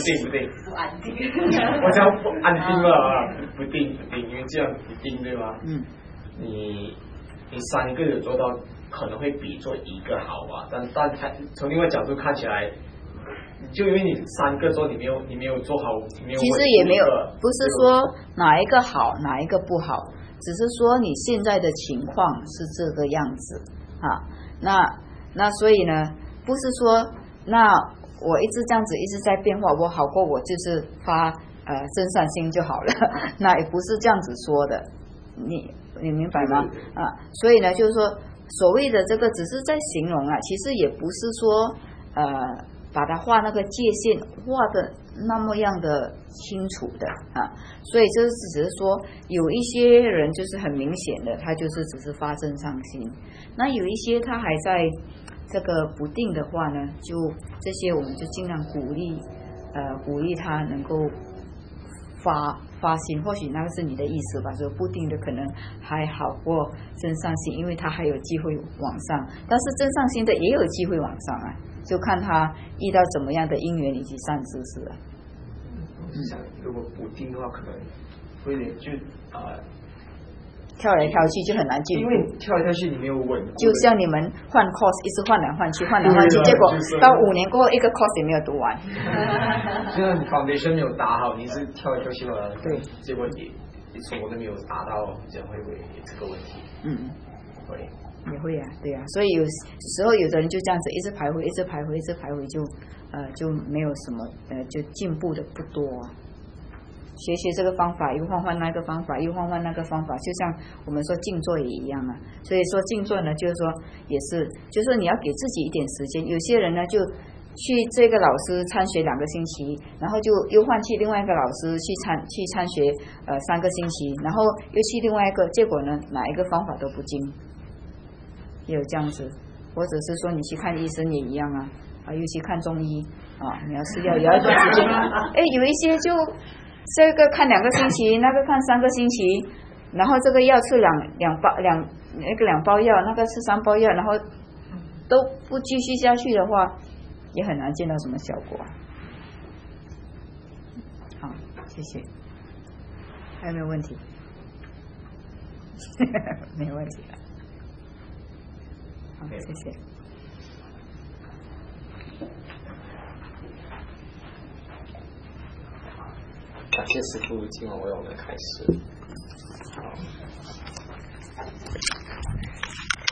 我叫不安定了，不定，因为这样不定对吧？你3个有做到，可能会比做1个好吧？但从另外角度看起来，就因为你3个做，你没有做好，其实也没有，不是说哪一个好，哪一个不好，只是说你现在的情况是这个样子啊。那所以呢，不是说那我一直这样子一直在变化，我好过我就是发真善心就好了，那也不是这样子说的，你明白吗？所以呢，就是说所谓的这个只是在形容其实也不是说把它画那个界限画的那么样的清楚的所以这只是说有一些人就是很明显的，他就是只是发真上心，那有一些他还在这个不定的话呢，就这些我们就尽量鼓励他能够发心，或许那个是你的意思吧，说不定的可能还好过真上心，因为他还有机会往上，但是真上心的也有机会往上就看他遇到怎么样的因缘以及善知识我是想，如果不定的话，可能会有点跳来跳去就很难进步， 因为跳来跳去你没有稳固， 就像你们换 course 一直换来换去，结果到5年过后一个 course 也没有读完， 就是你 foundation 没有打好，你是跳来跳去了，对，结果也什么都没有达到，这样会不会这个问题？会。 也会对啊，所以有时候有的人就这样子一直徘徊，就没有什么就进步的不多学习这个方法又换那个方法，又换那个方法，就像我们说静坐也一样所以说静坐呢，就是说也是，就是说你要给自己一点时间。有些人呢就去这个老师参学2个星期，然后就又换去另外一个老师去参学3个星期，然后又去另外一个，结果呢哪一个方法都不精。也有这样子，或者是说你去看医生也一样尤其看中医你要吃药也要一段时间有一些就这个看2个星期，那个看3个星期，然后这个药吃两包药，那个吃3包药，然后都不继续下去的话，也很难见到什么效果。好，谢谢。还有没有问题？没有问题了。好，谢谢。 感谢师父今晚为我们开示。好。